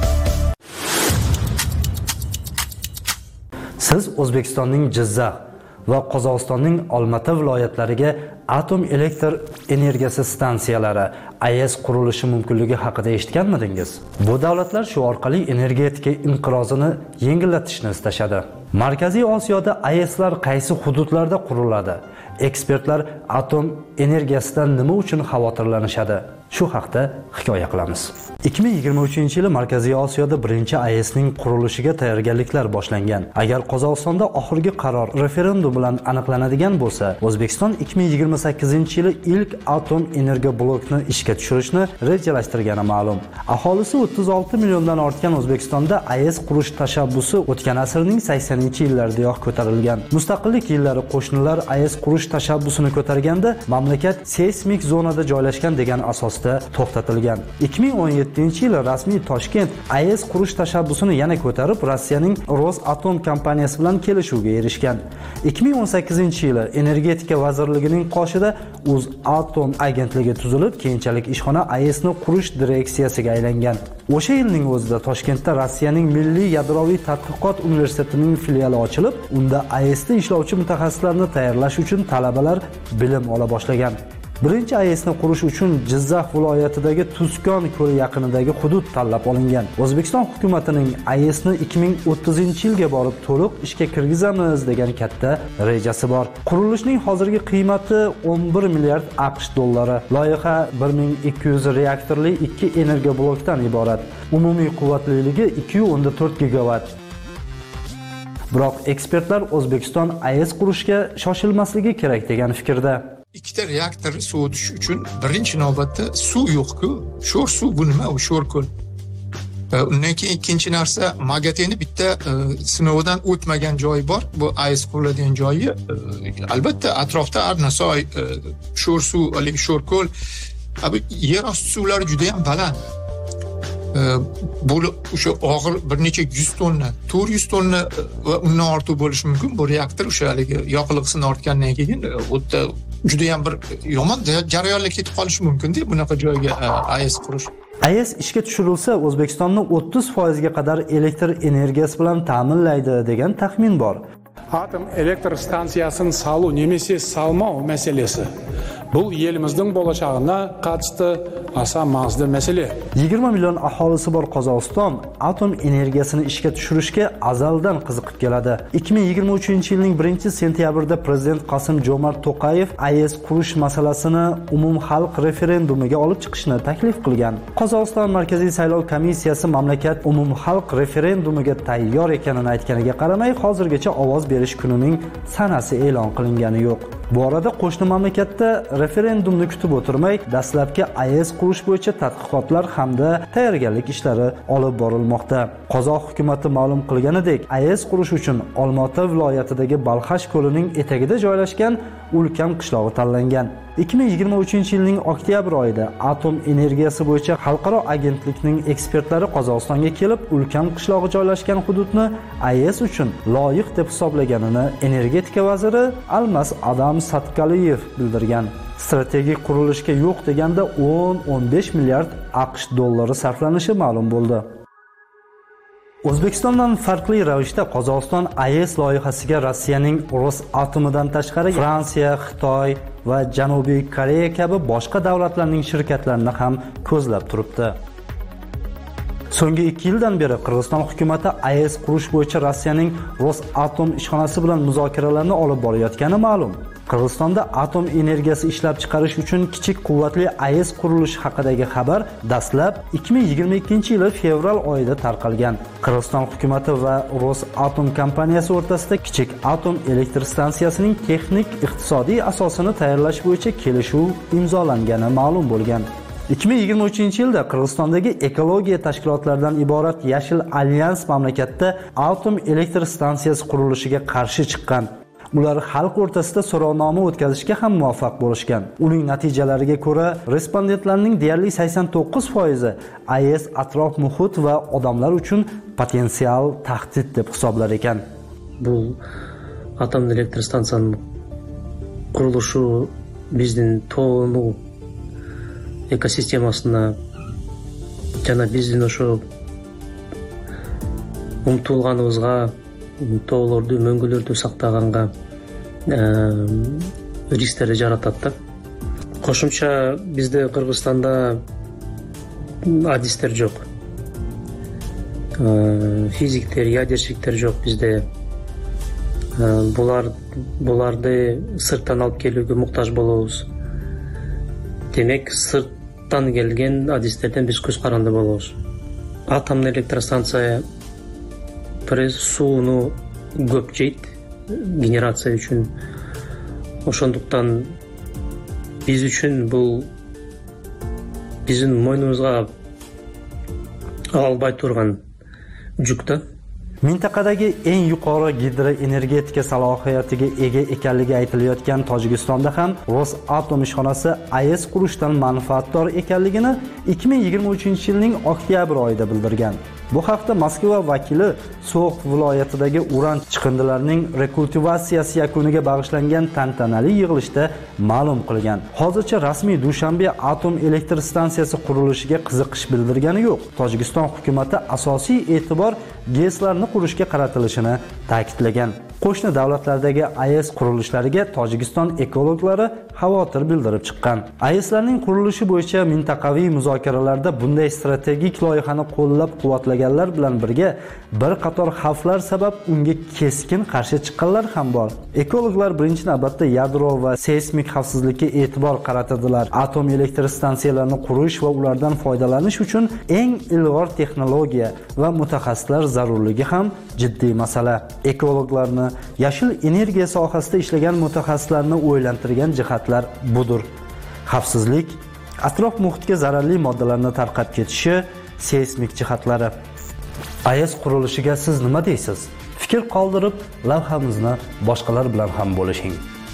Siz O'zbekistonning Jizzax va Qozog'istonning Olmata viloyatlariga atom elektr energiyasi stansiyalari AES qurilishi mumkinligi haqida eshitganmidingiz? Bu davlatlar shu orqali energetika inqirozini yengillatishni istashadi. Markaziy Osiyoda AESlar qaysi hududlarda quriladi? Ekspertlar atom energiyasidan nima uchun xavotirlanishadi? Shu haqda hikoya qilamiz. 2023-yili Markaziy Osiyoda birinchi AESning qurilishiga tayyorgarliklar boshlangan. Agar Qozog'istonda oxirgi qaror referendum bilan aniqlanadigan bo'lsa, O'zbekiston 2028-yili ilk atom energiya blokini ishga tushirishni rejalashtirgani ma'lum. Aholisi 36 milliondan ortgan O'zbekistonda AES qurish tashabbusi o'tgan asrning 80-yillaridayoq ko'tarilgan. Mustaqillik yillari qo'shnilar AES qurish tashabbusini ko'targanda, mamlakat seysmik zonada joylashgan degan asosda to'xtatilgan. 2017-yili rasmiy Toshkent AES qurish tashabbusini yana ko'tarib, Rossiyaning Rosatom kompaniyasi bilan kelishuvga erishgan. 2018-yili Energetika vazirligining qoshida O'zatom agentligi tuzilib, keyinchalik ishxona AESni qurish direksiyasiga aylangan. O'sha yilning o'zida Toshkentda Rossiyaning Milliy yadroviy tadqiqot universitetining filiali ochilib, unda AESda ishlovchi mutaxassislarni tayyorlash uchun talabalar bilim ola boshlagan. Birinchi AESni qurish uchun Jizzax viloyatidagi Tuzkon ko'li yaqinidagi hudud tanlab olingan. O'zbekiston hukumatining AESni 2030-yilga borib to'liq ishga kirgizamiz degan katta rejasi bor. Qurilishning hozirgi qiymati 11 milliard AQSh dollari. Loyiha 1200 reaktorli 2 energiya blokdan iborat. Umumiy quvvatliligi 214 gigavat. Biroq ekspertlar O'zbekiston AES qurishga shoshilmasligi kerak degan fikrda. Ikkita reaktor sovutish uchun birinchi navbatda suv yo'q-ku. Sho'r suv bu nima? U sho'r ko'l. Undan keyin ikkinchi narsa, Magateni bitta sinovidan o'tmagan joyi bor. Bu AES quriladigan joyi. Albatta atrofda Arnasoy, Sho'rsuv, Sho'rko'l, yer osti suvlari juda ham baland. Bu o'sha og'ir bir necha 100 tonna, 400 tonna va undan ortiq bo'lishi mumkin. Bu reaktor o'sha haligi yoqilg'isini ortgandan keyin o'tda juda ham bir yomon jarayonlar ketib qolishi mumkin-da bunaqa joyga AES qurish. AES ishga tushirilsa, O'zbekistonni 30% ga qadar elektr energiyasi bilan ta'minlaydi degan taxmin bor. Atom elektr stansiyasini salу немесе salmau masalasi bu elimizning bo'lajag'iga qattiq asa ma'zur masala. 20 million aholisi bor Qozog'iston atom energiyasini ishga tushirishga azaldan qiziqib keladi. 2023-yilning 1-sentyabrida prezident Qosim-Jo'mart To'qayev AES qurish masalasini umumxalq referendumiga olib chiqishni taklif qilgan. Qozog'iston Markaziy saylov komissiyasi mamlakat umumxalq referendumiga tayyor ekanini aytganiga qaramay, hozirgacha ovoz berish kunining sanasi e'lon qilingani yo'q. Bu orada qo'shni mamlakatda referendumni kutib o'tirmay, dastlabki AES qurish bo'yicha tadqiqotlar hamda tayyorgarlik ishlari olib borilmoqda. Qozoq hukumatı ma'lum qilganidek, AES qurish uchun Olmaota viloyatidagi Balxash ko'lining etagida joylashgan ulkan qishlog'i tanlangan. 2023-yilning oktyabr oyida atom energiyasi bo'yicha xalqaro agentlikning ekspertlari Qozog'istonga kelib, ulkan qishlog'i joylashgan hududni AES uchun loyiq deb hisoblaganini energetika vaziri Almas Adam Satkaliyev bildirgan. Strategik qurilishga yo'q deganda 10-15 milliard AQSh dollari sarflanishi ma'lum bo'ldi. O'zbekistondan farqli ravishda Qozog'iston AES loyihasiga Rossiyaning Rosatomidan tashqari Fransiya, Xitoy va Janubiy Koreya kabi boshqa davlatlarning shirkatlarini ham ko'zlab turibdi. So'nggi 2 yildan beri Qirg'iziston hukumatı AES qurish bo'yicha Rossiyaning Rosatom ishxonasi bilan muzokaralarni olib borayotgani ma'lum. Qirg'izistonda atom energiyasi ishlab chiqarish uchun kichik quvvatli AES qurilishi haqidagi xabar dastlab 2022-yil fevral oyida tarqalgan. Qirg'iziston hukumatı va Rosatom kompaniyasi o'rtasida kichik atom elektr stansiyasining texnik iqtisodiy asosini tayyorlash bo'yicha kelishuv imzolangani ma'lum bo'lgan. 2023-yilda Qirg'izistondagi ekologiya tashkilotlaridan iborat Yashil Alyans mamlakatda atom elektr stansiyasi qurilishiga qarshi chiqqan. Ular xalq o'rtasida so'rovnoma o'tkazishga ham muvaffaq bo'lishgan. Uning natijalariga ko'ra, respondentlarning deyarli 89% AES atrof muhit va odamlar uchun potensial tahdid deb hisoblar ekan. Bu atom elektr stansiyasining qurilishi bizning to'g'ri ekosistemasына жана биздин ошо умтулганыбызга, тоолорду, мөңгүлөрдү сактаганга рисктерди жаратат да. Кошумча бизде Кыргызстанда адистер жок. Физиктер, ядерщиктер жок бизде. Буларды сырттан алып келүүгө муктаж болобуз. Демек, сырттан келген адистерден биз көз каранды болобуз. Атомдук электростанция сууну көп жейт генерация үчүн. Ошондуктан биз үчүн бул биздин мойнубузга албай турган жүк да. Mintaqadagi eng yuqori gidroenergetika salohiyatiga ega ekanligi aytilayotgan Tojikistonda ham Rosatom ishxonasi AES qurishdan manfaatdor ekanligini 2023-yilning oktyabr oyida bildirgan. Bu haqda Moskva vakili So'x viloyatidagi uran chiqindilarining rekultivatsiyasi yakuniga bag'ishlangan tantanali yig'ilishda ma'lum qilgan. Hozircha rasmiy Dushanbe atom elektr stansiyasi qurilishiga qiziqish bildirgani yo'q. Tojikiston hukumatı asosiy e'tibor GESlarni qurishga qaratilishini ta'kidlagan. Qo'shni davlatlardagi AES qurilishlariga Tojikiston ekologlari xavotir bildirib chiqqan. AESlarning qurilishi bo'yicha mintaqaviy muzokaralarda bunday strategik loyihani qo'llab-quvvatlaganlar bilan birga bir qator xavflar sabab unga keskin qarshi chiqqanlar ham bor. Ekologlar birinchi navbatda yadro va seysmik xavfsizlikka e'tibor qaratadilar. Atom elektr stansiyalarini qurish va ulardan foydalanish uchun eng ilg'or texnologiya va mutaxassislar zarurligi ham jiddiy masala. Ekologlarni yashil energiya sohasida ishlagan mutaxassislarni o'ylantirgan jihatlar budur. Xavfsizlik, atrof muhitga zararli moddalarni tarqab ketishi, seysmik jihatlari. AES qurilishiga siz nima deysiz? Fikr qoldirib, lavhamizni boshqalar bilan ham bo'lishing.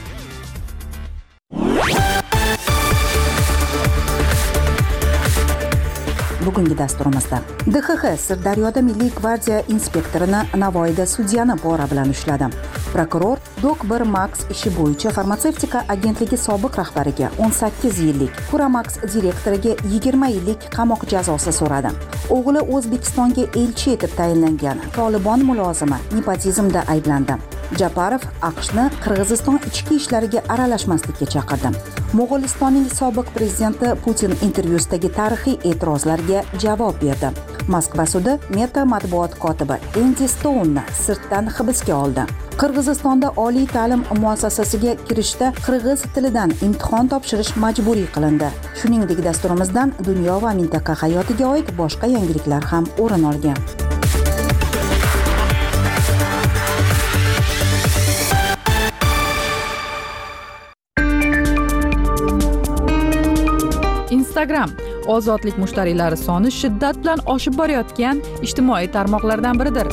Bugungi dasturimizda DXX Sirdaryoda Milliy gvardiya inspektorini Navoiyda sudyani pora bilan ushladi. Prokuror Dok1 Max ishi bo'yicha farmatsevtika agentligi sobiq rahbariga 18 yillik, Kuramax direktoriga 20 yillik qamoq jazosi so'radi. O'g'li O'zbekistonga elchi etib tayinlangan Tolibon mulozimi nepotizmda ayblandi. Japarov AQShni Qirg'iziston ichki ishlariga aralashmaslikka chaqirdi. Mo'g'ulistonning sobiq prezidenti Putin intervyusidagi tarixiy e'tirozlarga javob berdi. Moskva sudi Meta matbuot kotibi Endi Stounni sirtdan hibsga oldi. Qirg'izistonda oliy ta'lim muassasasiga kirishda qirg'iz tilidan imtihon topshirish majburiy qilindi. Shuningdek, dasturimizdan dunyo va mintaqa hayotiga oid boshqa yangiliklar ham o'rin olgan. Instagram ozodlik mushtariylari soni shiddat bilan oshib borayotgan ijtimoiy tarmoqlardan biridir.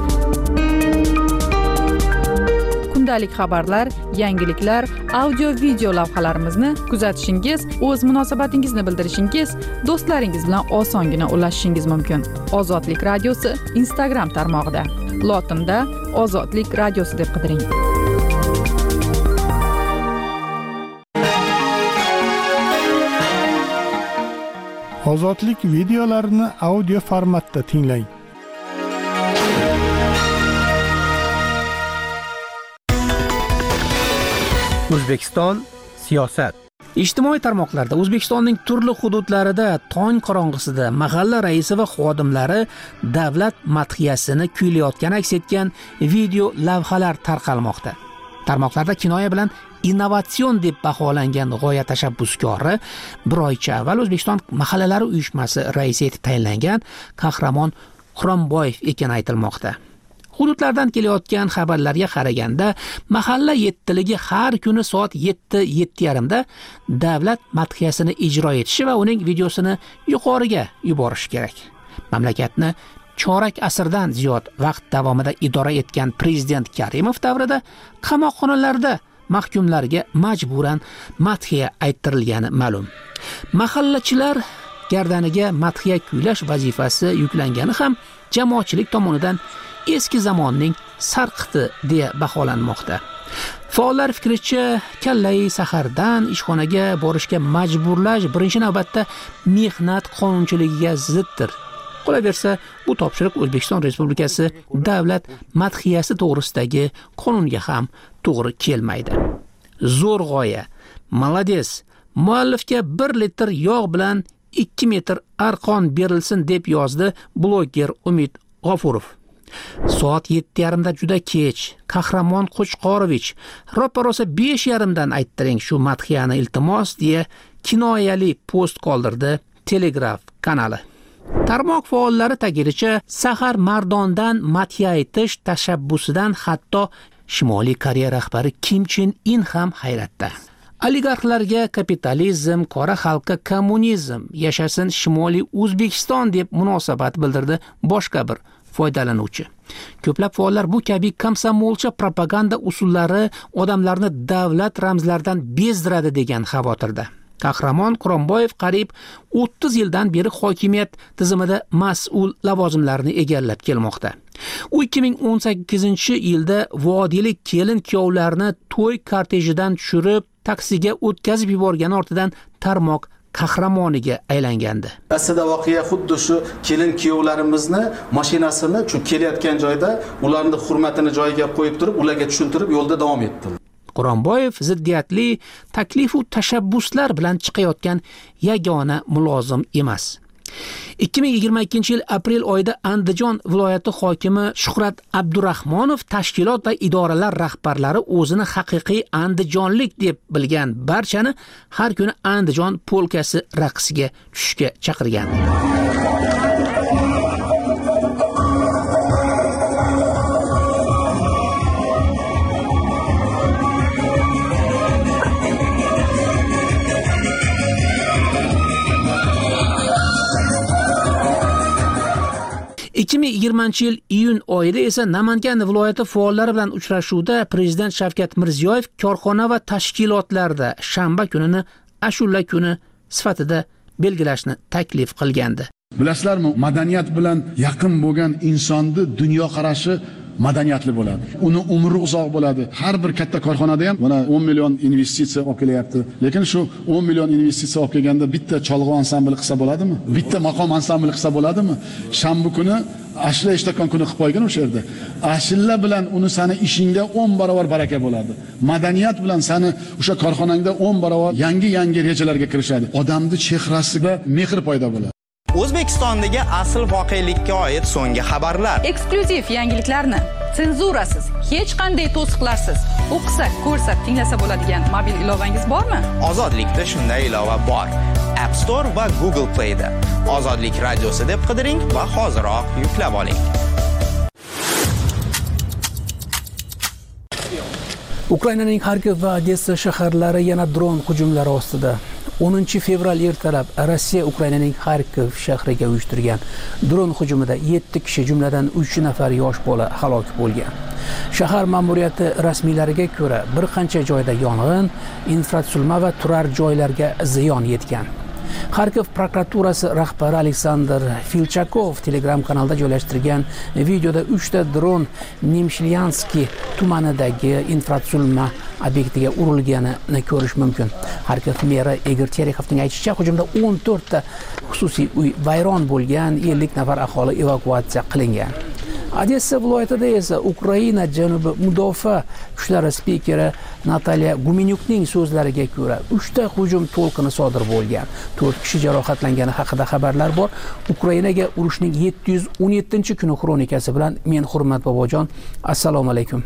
Kundalik xabarlar, yangiliklar, audio-video lavhalarimizni kuzatishingiz, o'z munosabatingizni bildirishingiz, do'stlaringiz bilan osongina ulashishingiz mumkin. Ozodlik radiosi Instagram tarmog'ida. Lotinda Ozodlik radiosi deb qidiring. Ozodlik videolarini audio formatda tinglang. O'zbekiston siyosat. Ijtimoiy tarmoqlarda O'zbekistonning turli hududlarida tong qorong'isida mahalla raisi va xodimlari davlat madhiyasini kuylayotgani aks etgan video lavhalar tarqalmoqda. Tarmoqlarda kinoya bilan innovatsion deb baholangan g'oya tashabbuskori bir oycha avval O'zbekiston mahallalari uyushmasi raisi etib tayinlangan Qahramon Quronboyev ekani aytilmoqda. Hududlardan kelayotgan xabarlarga qaraganda, mahalla yettiligi har kuni soat 7:30da davlat madhiyasini ijro etishi va uning videosini yuqoriga yuborish kerak. Mamlakatni chorak asrdan ziyod vaqt davomida idora etgan prezident Karimov davrida qamoqxonalarda mahkumlarga majburan madhiya ayttirilgani ma'lum. Mahallachilar gardaniga madhiya kuylash vazifasi yuklangani ham jamoatchilik tomonidan eski zamonning sarqiti deya baholanmoqda. Faollar fikricha, kallai sahardan ishxonaga borishga majburlash birinchi navbatda mehnat qonunchiligiga ziddir. Qolaversa, bu topshiriq O'zbekiston Respublikasi davlat madhiyasi to'g'risidagi qonunga ham to'g'ri kelmaydi. Zo'r g'oya. Malades. Muallifga 1 litr yog' bilan 2 metr arqon berilsin deb yozdi bloger Umid G'ofurov. Soat 7:30da juda kech. Qahramon Qo'chqorovich, ro'parosa 5:30dan ayttiring shu madhiyani iltimos deya kinoyali post qoldirdi Telegraf kanali. Tarmoq faollari ta'kidincha, Sahar Mardondan madhiya aytish tashabbusidan hatto Shimoliy Koreya rahbari Kim Chen In ham hayratda. Oligarxlarga kapitalizm, qora xalqqa kommunizm, yashasin Shimoliy O'zbekiston deb munosabat bildirdi boshqa bir foydalanuvchi. Ko'plab faollar bu kabi komsomolcha propaganda usullari odamlarni davlat ramzlaridan bezdiradi degan xavotirda. Qahramon Quronboyev qariyb 30 yildan beri hokimiyat tizimida mas'ul lavozimlarni egallab kelmoqda. U 2018-yilda vodiylik kelin kuyovlarni to'y kortejidan tushirib, taksiga o'tkazib yuborgani ortidan tarmoq qahramoniga aylangandi. Aslida voqea xuddi shu kelin kuyovlarimizni mashinasini shu kelayotgan joyda ularning hurmatini joyiga qo'yib turib, ularga tushuntirib yo'lda davom etdim. Quronboyev ziddiyatli taklif va tashabbuslar bilan chiqayotgan yagona mulozim emas. 2022-yil aprel oyida Andijon viloyati hokimi Shuhrat Abdurahmonov tashkilot va idoralar rahbarlari o'zini haqiqiy andijonlik deb bilgan barchani har kuni Andijon polkasi raqsiga tushishga chaqirgan. 2020-yil iyun oyida esa Namangan viloyati faollari bilan uchrashuvda Prezident Shavkat Mirziyoyev korxona va tashkilotlarda shanba kunini ashula kuni sifatida belgilashni taklif qilgandi. Bilasizlarmi, madaniyat bilan yaqin bo'lgan insonni dunyoqarashi madaniyatli bo'ladi. Uni umri uzoq bo'ladi. Har bir katta korxonada ham mana 10 million investitsiya olib kelyapti. Lekin shu 10 million investitsiya olib kelganda bitta cholg'u ansambli qilsa bo'ladimi? Bitta maqom ansambli qilsa bo'ladimi? Shanba kuni ashla eshtakon kuni qilib qo'ygan o'sha yerda. Ashilla bilan uni sani ishingda 10 barobar baraka bo'ladi. Madaniyat bilan sani o'sha korxonangda 10 barobar yangi rejalarga kirishadi. Odamning chehrasida mehr paydo bo'ladi. O'zbekistondagi asl voqelikka oid so'nggi xabarlar. Eksklyuziv yangiliklarni senzurasiz, hech qanday to'siqlarsiz o'qisa, ko'rsa, tinglasa bo'ladigan mobil ilovangiz bormi? Ozodlikda shunday ilova bor. App Store va Google Play da. Ozodlik radiosi deb qidiring va hoziroq yuklab oling. Ukrainaning Xarkov va Odessa shaharlari yana dron hujumlari ostida. 10 fevral ertalab Rossiya Ukrainaning Xarkov shahriga uyushtirgan dron hujumida 7 kishi, jumladan 3 nafar yosh bola halok bo'lgan. Shahar ma'muriyati rasmiylariga ko'ra, bir qancha joyda yong'in, infratuzilma va turar joylarga ziyon yetgan. Xarkov prokuraturasi rahbari Aleksandr Filchakov Telegram kanalida joylashtirgan videoda 3 ta dron Nimshlyanskiy tumanidagi infratuzilma obyektiga urilganini ko'rish mumkin. Xarkov meri Igor Terekhovning aytishicha, hujumda 14 ta xususiy uy vayron bo'lgan, 50 nafar aholi evakuatsiya qilingan. Odessa viloyatida esa Ukraina janubi mudofaa kuchlari spikeri Natalya Gumenyukning so'zlariga ko'ra 3 ta hujum to'lqini sodir bo'lgan. 4 kishi jarohatlangani haqida xabarlar bor. Ukrainaga urushning 717-kuni xronikasi bilan men Hurmat Bobojon, assalomu alaykum.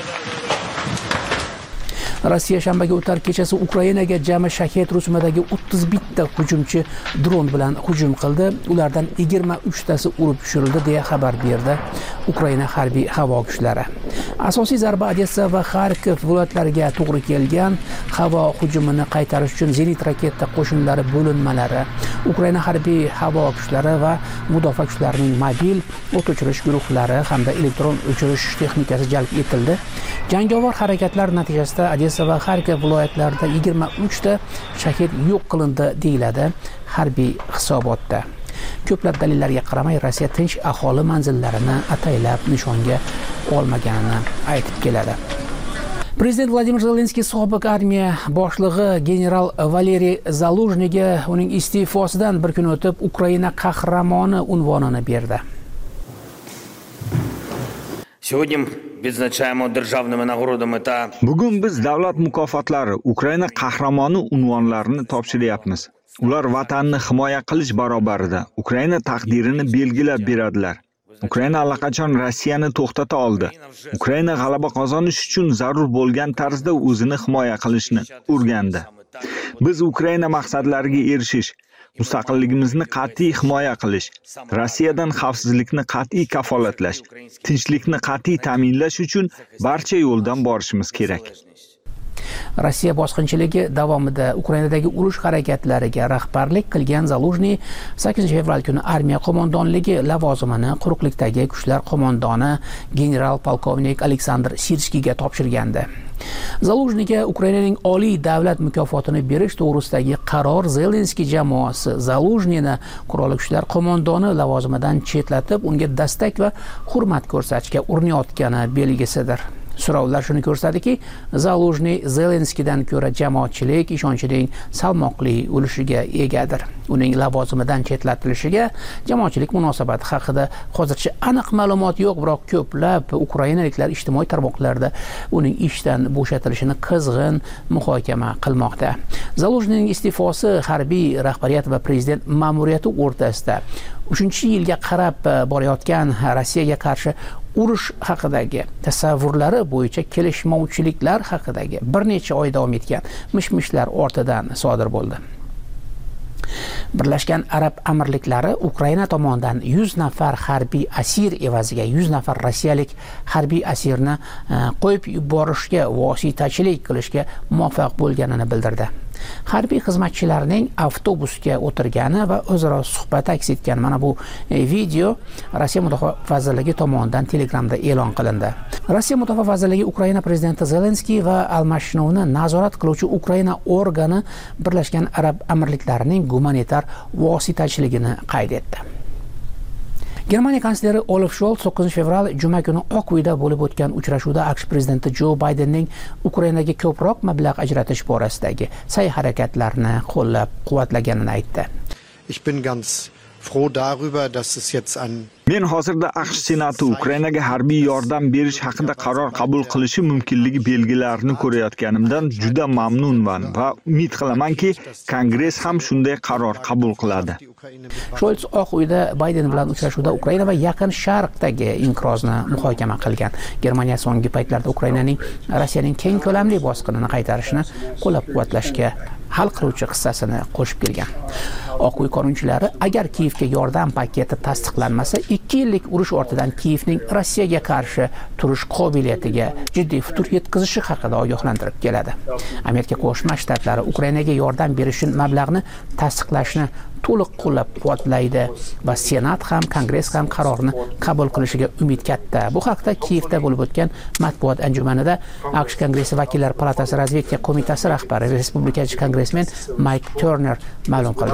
Rossiya shanbaga o'tar kechasi Ukrainaga jami Shahed rusumidagi 31 ta hujumchi dron bilan hujum qildi. Ulardan 23 tasi urib tushirildi deya xabar berdi Ukraina harbiy havo kuchlari. Asosiy zarba Odessa va Xarkov viloyatlariga to'g'ri kelgan. Havo hujumini qaytarish uchun zenit raketa qo'shinlari bo'linmalari, Ukraina harbiy havo kuchlari va mudofaa kuchlarining mobil o't o'chirish guruhlari hamda elektron o'chirish texnikasi jalb etildi. Jangovar harakatlar natijasida Odessa va Xarkov viloyatlarida 23 ta shahid yo'q qilindi deyiladi harbiy hisobotda. Ko'plab dalillarga qaramay Rossiya tinch aholi manzillarini ataylab nishonga olmaganini aytib keladi. Prezident Vladimir Zelenskiy sobiq armiya boshlig'i general Valeriy Zaluzhniyga uning iste'fosidan bir kun o'tib Ukraina qahramoni unvonini berdi. Bugun biz davlat mukofotlari, Ukraina qahramoni unvonlarini topshiryapmiz. Ular vatanni himoya qilish barobarida Ukraina taqdirini belgilab beradilar. Ukraina allaqachon Rossiyani to'xtata oldi. Ukraina g'alaba qozonish uchun zarur bo'lgan tarzda o'zini himoya qilishni o'rgandi. Biz Ukraina maqsadlariga erishish, mustaqilligimizni qat'iy himoya qilish, Rossiyadan xavfsizlikni qat'iy kafolatlash, tinchlikni qat'iy ta'minlash uchun barcha yo'ldan borishimiz kerak. Rossiya bosqinchiligi davomida Ukrainadagi urush harakatlariga rahbarlik qilgan Zaluzhniy 8 fevral kuni armiya qo'mondonligi lavozimini quruqlikdagi kuchlar qo'mondoni general polkovnik Aleksandr Sirskiyga topshirgandi. Zaluzhniyga Ukrainaning oliy davlat mukofotini berish to'g'risidagi qaror Zelenskiy jamoasi Zaluzhniyni qurolli kuchlar qo'mondoni lavozimidan chetlatib, unga dastak va hurmat ko'rsatishga urinayotgani belgisidir. So'rovlar shuni ko'rsatdiki, Zaluzhniy Zelenskiydan ko'ra jamoatchilik ishonchining salmoqli ulushga egadir. Uning lavozimidan chetlatilishiga jamoatchilik munosabati haqida hozircha aniq ma'lumot yo'q, biroq ko'plab ukrainaliklar ijtimoiy tarmoqlarda uning ishdan bo'shatilishini qizg'in muhokama qilmoqda. Zaluzhniyning iste'fosi harbiy rahbariyat va prezident ma'muriyati o'rtasida 3-yilga qarab borayotgan Rossiyaga qarshi urush haqidagi tasavvurlari bo'yicha kelishmovchiliklar haqidagi bir necha oy davom etgan mish-mishlar ortidan sodir bo'ldi. Birlashgan Arab Amirliklari Ukraina tomonidan 100 nafar harbiy asir evaziga 100 nafar rossiyalik harbiy asirni qo'yib yuborishga vositachilik qilishga muvaffaq bo'lganini bildirdi. harbiy xizmatchilarning avtobusga o'tirgani va o'zaro suhbat aks etgan mana bu video Rossiya Mudofaa vazirligi tomonidan Telegramda e'lon qilindi. Rossiya Mudofaa vazirligi Ukraina prezidenti Zelenskiy va almashinuvni nazorat qiluvchi Ukraina organi Birlashgan Arab Amirliklarining gumanitar vositachiligini qayd etdi. Germaniya kansleri Olaf Scholz 9 fevral juma kuni Oq uyda bo'lib o'tgan uchrashuvda AQSh prezidenti Jo Baydenning Ukrainaga ko'proq mablag' ajratish borasidagi sa'y-harakatlarini qo'llab-quvvatlaganini aytdi. Ich bin ganz froh darüber, dass es jetzt ein Men hozirda AQSh Senati Ukrainaga harbiy yordam berish haqida qaror qabul qilishi mumkinligi belgilarini ko'rayotganimdan juda mamnunman va umid qilamanki, Kongress ham shunday qaror qabul qiladi. Scholz Oq uyda Bayden bilan uchrashuvda Ukraina va Yaqin Sharqdagi inqirozni muhokama qilgan. Germaniya so'nggi paytlarda Ukrainaning Rossiyaning keng ko'lamli bosqinini qaytarishni qo'llab-quvvatlashga hal qiluvchi hissasini qo'shib kelgan. Oq uy qonunchilari agar Kiyevga yordam paketi tasdiqlanmasa, 2 yillik urush ortidan Kiyevning Rossiyaga qarshi turish qobiliyatiga jiddiy futur yetkazishi haqida ogohlantirib keladi. Amerika Qo'shma Shtatlari Ukrainaga yordam berish uchun mablag'ni tasdiqlashni to'liq qo'llab-quvvatlaydi va Senat ham, Kongress ham qarorni qabul qilishiga umid katta. Bu haqda Kiyevda bo'lib o'tgan matbuot anjumanida AQSh Kongressi vakillar palatasi razvedka qo'mitasi rahbari respublikachi kongressmen Mike Turner ma'lum qildi.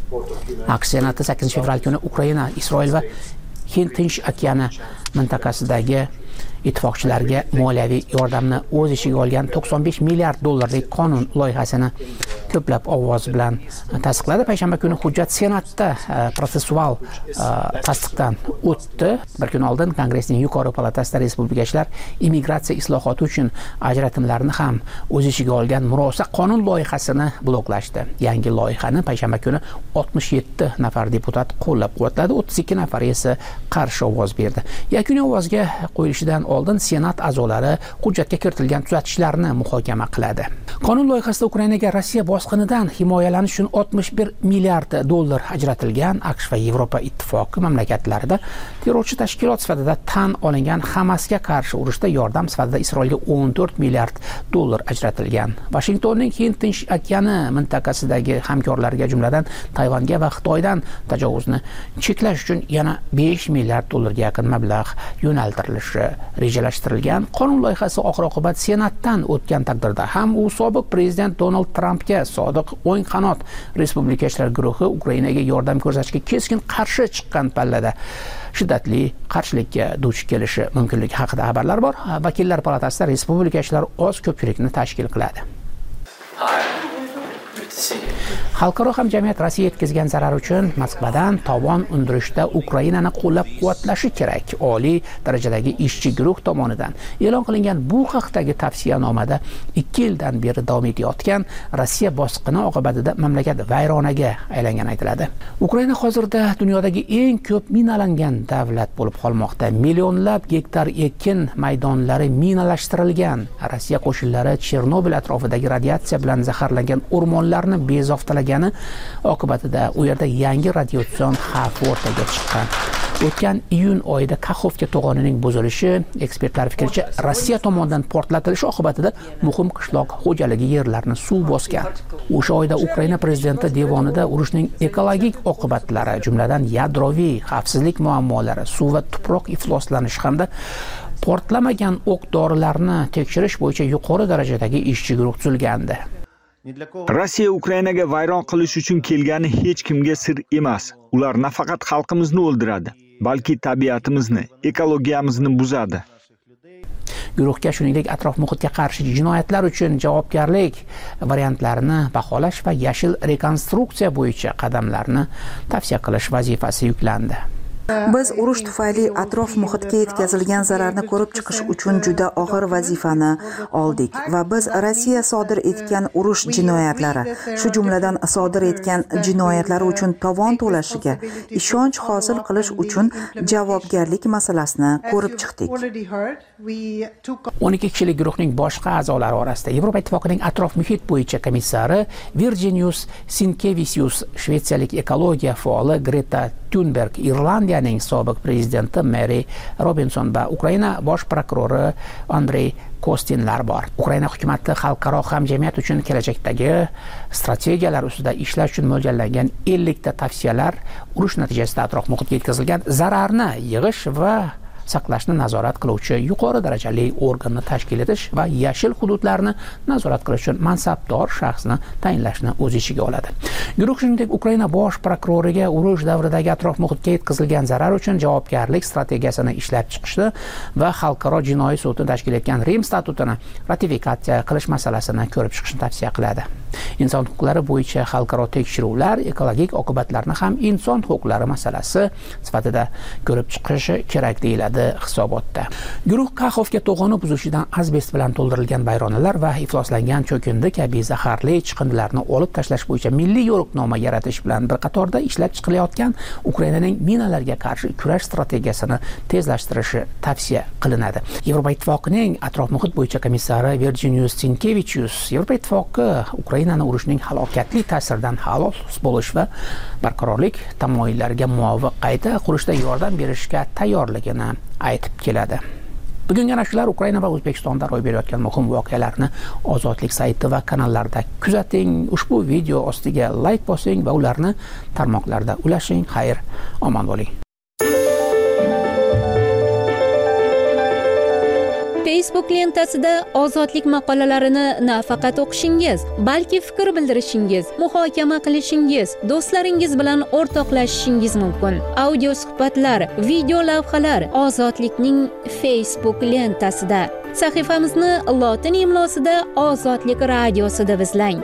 AQSh Senati 8 fevral kuni Ukraina, Isroil va Hind Tinch okeani mintaqasidagi ittifoqchilarga moliyaviy yordamni o'z ichiga olgan 95 milliard dollarlik qonun loyihasini ko'plab ovoz bilan tasdiqladi. Payshanba kuni hujjat Senatda protsessual tasdiqdan o'tdi. Bir kun oldin Kongressning yuqori palatasida respublikachilar immigratsiya islohoti uchun ajratimlarni ham o'z ichiga olgan murosa qonun loyihasini bloklashdi. Yangi loyihani payshanba kuni 67 nafar deputat qo'llab-quvvatladi, 32 nafar esa qarshi ovoz berdi. Yakuniy ovozga qo'yilishidan oldin Senat a'zolari hujjatga kiritilgan tuzatishlarni muhokama qiladi. Qonun loyihasida Ukrainaga Rossiya bosqinidan himoyalanish uchun 61 milliard dollar ajratilgan. AQSh va Yevropa ittifoqi mamlakatlarida terrorchi tashkilot sifatida tan olingan Hamasga qarshi urushda yordam sifatida Isroilga 14 milliard dollar ajratilgan. Washingtonning Hind Tinch okeani mintaqasidagi hamkorlariga, jumladan Tayvanga va Xitoydan tajovuzni cheklash uchun yana 5 milliard dollarga yaqin mablag' yo'naltirilishi rejalashtirilgan. Qonun loyihasi oxir-oqibat Senatdan o'tgan taqdirda ham u sobiq prezident Donald Trampga sodiq o'ng qanot respublikachilar guruhi Ukrainaga yordam ko'rsatishga keskin qarshi chiqqan pallada shiddatli qarshilikka duch kelishi mumkinligi haqida xabarlar bor. Vakillar palatasida respublikachilar oz ko'pchilikni tashkil qiladi. Xalqaro hamjamiyat Rossiya yetkazgan zarar uchun Moskvadan tovon undirishda Ukrainani qo'llab-quvvatlashi kerak. Oliy darajadagi ishchi guruh tomonidan e'lon qilingan bu haqdagi tavsiyanomada 2 yildan beri davom etayotgan Rossiya bosqini oqibatida mamlakat vayronaga aylangani aytiladi. Ukraina hozirda dunyodagi eng ko'p minalangan davlat bo'lib qolmoqda. Millionlab gektar ekin maydonlari minalashtirilgan. Rossiya qo'shinlari Chernobil atrofidagi radiatsiya bilan zaharlangan o'rmonlarni bezoftalagan oqibatida u yerda yangi radiatsion xavf o'rtaga chiqqan. O'tgan iyun oyida Kakhovka to'g'onining buzilishi, ekspertlar fikricha Rossiya tomonidan portlatilishi oqibatida muhim qishloq xo'jaligi yerlarini suv bosgan. O'sha oyda Ukraina prezidenti devonida urushning ekologik oqibatlari, jumladan yadroviy xavfsizlik muammolari, suv va tuproq ifloslanishi hamda portlamagan o'q dorilarni tekshirish bo'yicha yuqori darajadagi ishchi guruh tuzilgandi. Rossiya Ukrainaga vayron qilish uchun kelgani hech kimga sir emas. Ular nafaqat xalqimizni o'ldiradi, balki tabiatimizni, ekologiyamizni buzadi. Guruhga shuningdek atrof muhitga qarshi jinoyatlar uchun javobgarlik variantlarini baholash va yashil rekonstruksiya bo'yicha qadamlarni tavsiya qilish vazifasi yuklandi. Biz urush tufayli atrof muhitga yetkazilgan zararni ko'rib chiqish uchun juda og'ir vazifani oldik va biz Rossiya sodir etgan urush jinoyatlari, shu jumladan sodir etgan jinoyatlari uchun tovon to'lashiga ishonch hosil qilish uchun javobgarlik masalasini ko'rib chiqdik. 12 kishilik guruhning boshqa a'zolari orasida Yevropa ittifoqining atrof muhit bo'yicha komissari Virginijus Sinkevicius, shvetsiyalik ekologiya faoli Greta Thunberg, Irlandiya Rossiyaning sobiq prezidenti Meri Robinson va Ukraina bosh prokurori Andrey Kostinlar bor. Ukraina hukumati xalqaro hamjamiyat uchun kelajakdagi strategiyalar ustida ishlash uchun mo'ljallangan 50 ta tavsiyalar urush natijasida atrof muhitga yetkazilgan zararni yig'ish va saqlashni nazorat qiluvchi yuqori darajali organni tashkil etish va yashil hududlarni nazorat qilish uchun mansabdor shaxsni tayinlashni o'z ichiga oladi. Guruh shuningdek Ukraina bosh prokuroriga urush davridagi atrof muhitga yetkazilgan zarar uchun javobgarlik strategiyasini ishlab chiqishni va xalqaro jinoiy sudni tashkil etgan Rim statutini ratifikatsiya qilish masalasini ko'rib chiqishni tavsiya qiladi. Inson huquqlari bo'yicha xalqaro tekshiruvlar ekologik oqibatlarni ham inson huquqlari masalasi sifatida ko'rib chiqishi kerak deyiladi hisobotda. Guruh Kaxovga to'g'oni buzuvchidan asbest bilan to'ldirilgan bayronalar va ifloslangan cho'kindi kabi zaharli chiqindilarni olib tashlash bo'yicha milliy yo'riqnoma yaratish bilan bir qatorda ishlab chiqilayotgan Ukrainaning minalarga qarshi kurash strategiyasini tezlashtirishi tavsiya qilinadi. Yevropa Ittifoqining atrof muhit bo'yicha komissari Virginijus Sinkevichius Yevropa Ittifoqi Ukrainani urushning halokatli ta'siridan xalos bo'lish va barqarorlik tamoyillariga muvofiq qayta qurishda yordam berishga tayyorligini aytib keladi. Bugun yana shular Ukraina va O'zbekistonda ro'y berayotgan muhim voqealarni Ozodlik sayti va kanallarida kuzating. Ushbu video ostiga like bosing va ularni tarmoqlarda ulashing. Xayr, omon bo'ling. Facebook lentasida ozodlik maqolalarini nafaqat o'qishingiz, balki fikr bildirishingiz, muhokama qilishingiz, do'stlaringiz bilan o'rtoqlashishingiz mumkin. Audio suhbatlar, video lavhalar Ozodlikning Facebook lentasida. Sahifamizni lotin imlosida Ozodlik radiosida izlang.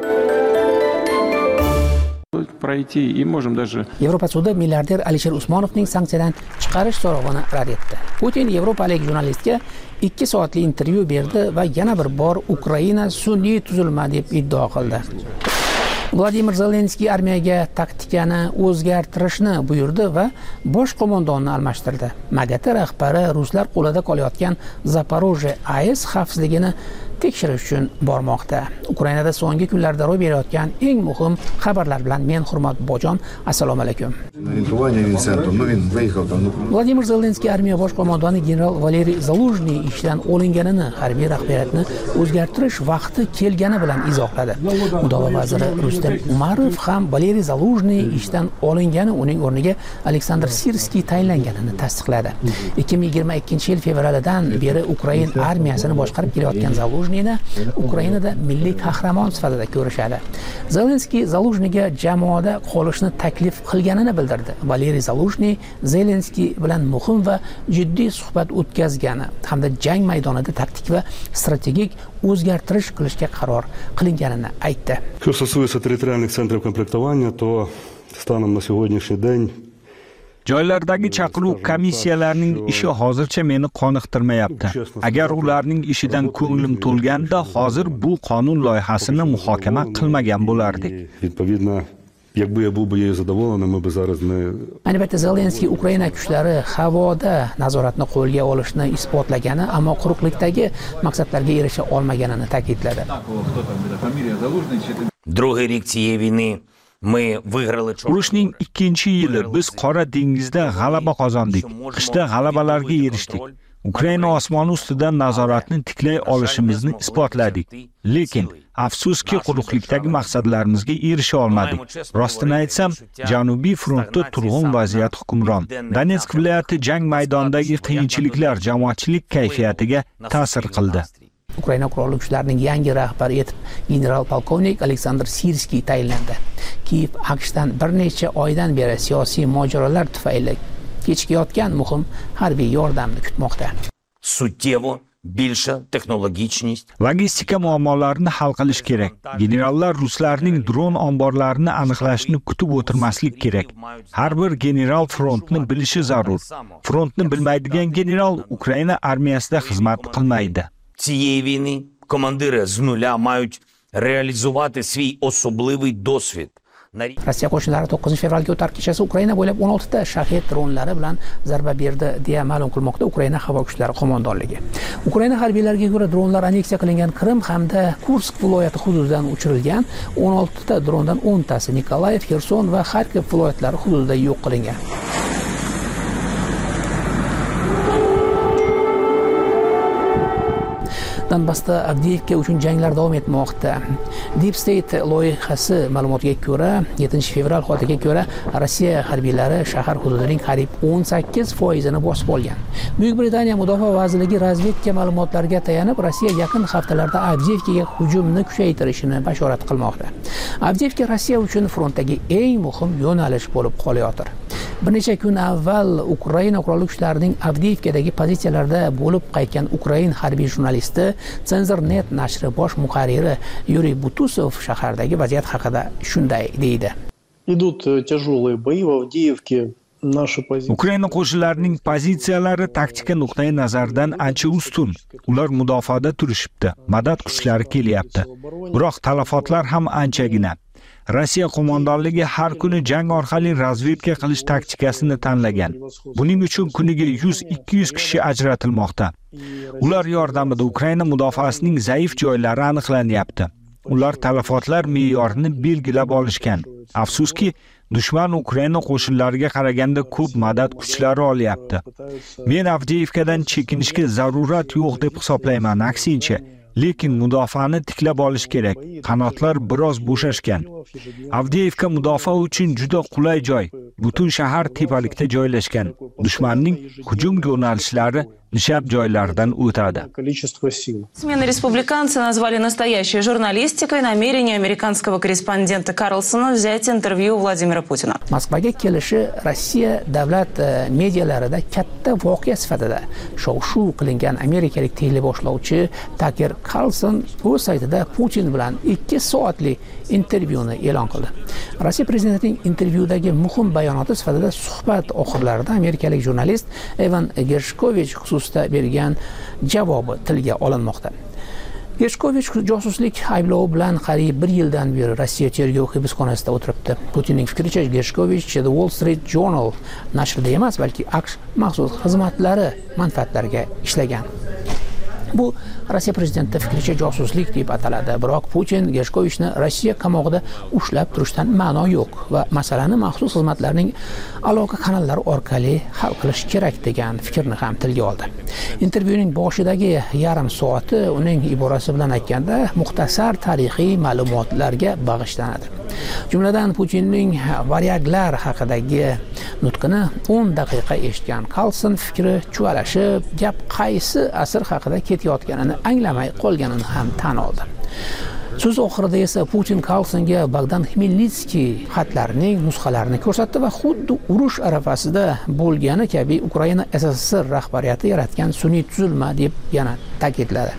Пройти и можем даже... Yevropa sudi milliarder Alisher Usmonovning sanksiyadan chiqarish so'rovini rad etdi. Putin yevropalik jurnalistga 2 soatli intervyu berdi va yana bir bor Ukraina sun'iy tuzilma deb iddao qildi. Vladimir Zelenskiy armiyaga taktikani o'zgartirishni buyurdi va bosh qo'mondonni almashtirdi. MAGAT rahbari ruslar qo'lida qolayotgan Zaporojye AES xavfsizligini tekshirish uchun bormoqda. Ukrainada so'nggi kunlarda ro'y berayotgan eng muhim xabarlar bilan men Hurmat Bojon, assalomu alaykum. Vladimir Zelenskiy armiya bosh qo'mondoni general Valeriy Zaluzhniy ishdan olinganini, harbiy rahbariyatni o'zgartirish vaqti kelgani bilan izohladi. Mudofaa vaziri Rustem Umarov ham Valeriy Zaluzhniy ishdan olingani, uning o'rniga Aleksandr Sirskiy tayinlanganini tasdiqladi. 2022-yil fevralidan beri Ukraina armiyasini boshqarib kelayotgan Zaluzhniy Ukrainada milliy qahramon sifatida ko'rishadi. Zelenskiy Zaluzhniyga jamoada qolishni taklif qilganini bildirdi. Valeriy Zaluzhniy Zelenskiy bilan muhim va jiddiy suhbat o'tkazgani hamda jang maydonida taktik va strategik o'zgartirish qilishga qaror qilinganini aytdi. Что касается территориальных центров комплектования, то станом на сегодняшний день Joylardagi chaqiruv komissiyalarining ishi hozircha meni qoniqtirmayapti. Agar ularning ishidan ko'nglim to'lganda, hozir bu qonun loyihasini muhokama qilmagan bo'lardik. Якби я був би її задоволений, ми б зараз не... Ayni paytda Zelenskiy Ukraina kuchlari havoda nazoratni qo'lga olishni isbotlagani, ammo quruqlikdagi maqsadlarga erisha olmaganini ta'kidladi. Другий рік цієї війни ми виграли. Urushning 2-yili biz Qora dengizda g'alaba qozondik. Qishda g'alabalarga erishdik. Ukraina osmoni ustidan nazoratni tiklay olishimizni isbotladik. Lekin afsuski quruqlikdagi maqsadlarimizga erisha olmadik. Rostini aytsam, Janubiy frontda turg'un vaziyat hukmron. Donetsk viloyati jang maydonidagi qiyinchiliklar jamoatchilik kayfiyatiga ta'sir qildi. Ukraina qurolli kuchlarining yangi rahbari etib general polkovnik Aleksandr Sirskiy tayinlandi. Kiyev AQShdan bir necha oydan beri siyosiy mojarolar tufayli kechikayotgan muhim harbiy yordamni kutmoqda. Suttyevo більша технологічність. Logistika muammolarini hal qilish kerak. Generallar ruslarning dron omborlarini aniqlashni kutib o'tirmaslik kerak. Har bir general frontni bilishi zarur. Frontni bilmaydigan general Ukraina armiyasida xizmat qilmaydi. Цієї війни командири з нуля мають реалізувати свій особливий досвід. Rossiya qo'shinlari 9-fevralga o'tar kechasi Ukraina bo'ylab 16 ta Shahed dronlari bilan zarba berdi deya ma'lum qilmoqda Ukraina havo kuchlari qo'mondonligi. Ukraina harbiylariga ko'ra dronlar anneksiya qilingan Qrim hamda Kursk viloyati hududidan uchirilgan, 16 ta drondan 10 tasi Nikolayev, Xerson va Xarkov viloyatlari hududida yo'q qilingan. Donbassda Avdiivka uchun janglar davom etmoqda. Deep State loyihasi ma'lumotiga ko'ra, 7-fevral hodiga ko'ra Rossiya harbiylari shahar hududining qariyb 18% bosib olgan. Buyuk Britaniya Mudofaa vazirligi razvedka ma'lumotlariga tayanib, Rossiya yaqin haftalarda Avdiivkaga hujumni kuchaytirishini bashorat qilmoqda. Avdiivka Rossiya uchun frontdagi eng muhim yo'nalish bo'lib qolayotir. Bir necha kun avval Ukraina qurolli kuchlarining Avdiivkadagi pozitsiyalarda bo'lib qaytgan Ukrain harbiy jurnalisti Cenzor.net nashri bosh muharriri Yuriy Butusov shahardagi vaziyat haqida shunday deydi. Идут тяжелые бои в Авдеевке. Ukraina qo'shinlarining pozitsiyalari taktika nuqtai nazaridan ancha ustun. Ular mudofaada turishibdi. Madad kuchlari kelyapti. Biroq talafotlar ham anchagina. Rossiya qo'mondonligi har kuni jang orqali razvedka qilish taktikasini tanlagan. Buning uchun kuniga 100-200 kishi ajratilmoqda. Ular yordamida Ukraina mudofaasining zaif joylari aniqlanyapti. Ular talafotlar me'yorini belgilab olishgan. Afsuski, dushman Ukraina qo'shinlariga qaraganda ko'p madad kuchlari olyapti. Men Avdiivkadan chekinishga zarurat yo'q deb hisoblayman, aksincha. Lekin mudofaani tiklab olish kerak. Qanotlar biroz bo'shashgan. Avdiivka mudofaa uchun juda qulay joy. Butun shahar tepalikda joylashgan. Dushmanning hujum yo'nalishlari nishab joylardan o'tadi. Смены республиканцы назвали настоящей журналистикой намерение американского корреспондента Карлсона взять интервью у Владимира Путина. Moskvaga kelishi Rossiya davlat medialarida katta voqea sifatida shov-shuv qilingan amerikalik teleboshlovchi Tucker Carlson o'z saytida Putin bilan 2 soatlik intervyuni e'lon qildi. Rossiya prezidentining intervyudagi muhim bayonoti sifatida suhbat oxirlarida amerikalik jurnalist Evan Gershkovich xususida bergan javobi tilga olinmoqda. Gershkovich josuslik ayblovi bilan qariyb 1 yildan beri Rossiya tergov hibsxonasida o'tiribdi. Putinning fikricha, Gershkovich The Wall Street Journal nashrida emas, balki AQSh maxsus xizmatlari manfaatlariga ishlagan. Bu Rossiya prezidenti fikricha josuslik deb ataladi. Biroq Putin Gershkovichni Rossiya qamog'ida ushlab turishdan ma'no yo'q va masalani maxsus xizmatlarning aloqa kanallari orqali hal qilish kerak degan fikrni ham tilga oldi. Intervyuning boshidagi yarim soati uning iborasi bilan aytganda muxtasar tarixiy ma'lumotlarga bag'ishlanadi. Jumladan Putinning varyaglar haqidagi nutqini 10 daqiqa eshitgan Carlson fikri chuvalashib, gap qaysi asr haqida ketayotganini anglamay qolganini ham tan oldi. So'z oxirida esa Putin Carlsonga Bogdan Xmelnitskiy xatlarining nusxalarini ko'rsatdi va xuddi urush arafasida bo'lgani kabi Ukraina SSSR rahbariyati yaratgan sun'iy tuzilma deb yana ta'kidladi.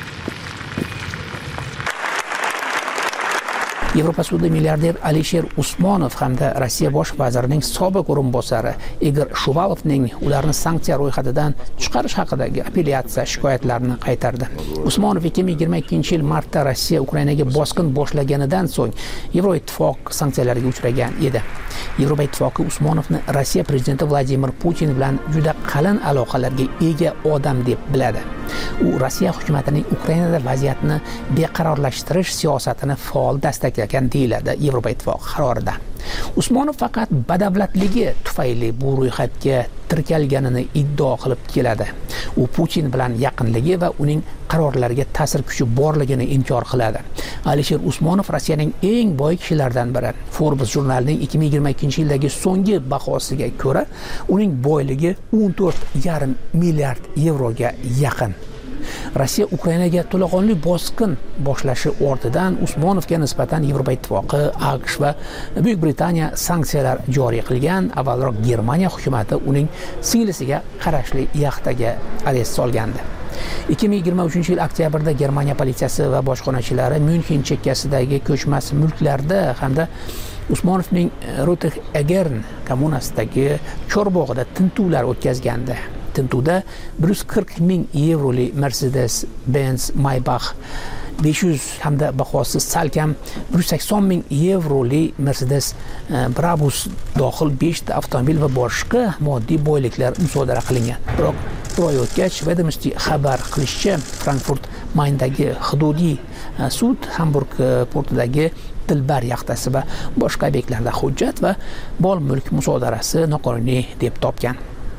Yevropa sudi milliarder Alisher Usmonov hamda Rossiya bosh vazirining sobiq o'rinbosari Igor Shuvalovning ularni sanksiya ro'yxatidan chiqarish haqidagi apellyatsiya shikoyatlarini qaytardi. Usmonov 2022-yil martda Rossiya Ukrainaga bosqin boshlaganidan so'ng Yevroittifoq sanksiyalarga uchragan edi. Yevropa ittifoqi Usmonovni Rossiya prezidenti Vladimir Putin bilan juda qalin aloqalarga ega odam deb biladi. U Rossiya hukumatining Ukrainada vaziyatni beqarorlashtirish siyosatini faol dastaqlagan deyiladi Yevropa ittifoqi qarorida. Usmonov faqat badavlatligi tufayli bu ro'yxatga tirkalganini iddao qilib keladi. U Putin bilan yaqinligi va uning qarorlariga ta'sir kuchi borligini inkor qiladi. Alisher Usmonov Rossiyaning eng boy kishilaridan biri. Forbes jurnalining 2022-yildagi so'nggi bahosiga ko'ra, uning boyligi 14,5 milliard yevroga yaqin. Rossiya Ukrainaga to'laqonli bosqin boshlashi ortidan Usmonovga nisbatan Yevropa ittifoqi, AQSh va Buyuk Britaniya sanksiyalar joriy qilgan. Avvalroq Germaniya hukumati uning singlisiga qarashli yaxtaga arest solgandi. 2023-yil oktyabrda Germaniya politsiyasi va bojxonachilari Myunxen chekkasidagi ko'chmas mulklarda hamda Usmonovning Rote-Egern kommunasidagi chorbog'ida tintuvlar o'tkazgandi. Tintuvda 140 ming yevrolik Mercedes-Benz Maybach 500 hamda bahosi salkam 180 ming yevrolik Mercedes Brabus dohil 5 ta avtomobil va boshqa moddiy boyliklar musodara qilingan. Biroq bir oy o'tgach, Vedomosti xabar qilishicha, Frankfurt Mayndagi hududiy sud Hamburg portidagi Dilbar yaxtasi va boshqa obyektlarda hujjat va mol mulk musodarasi noqonuniy deb topgan.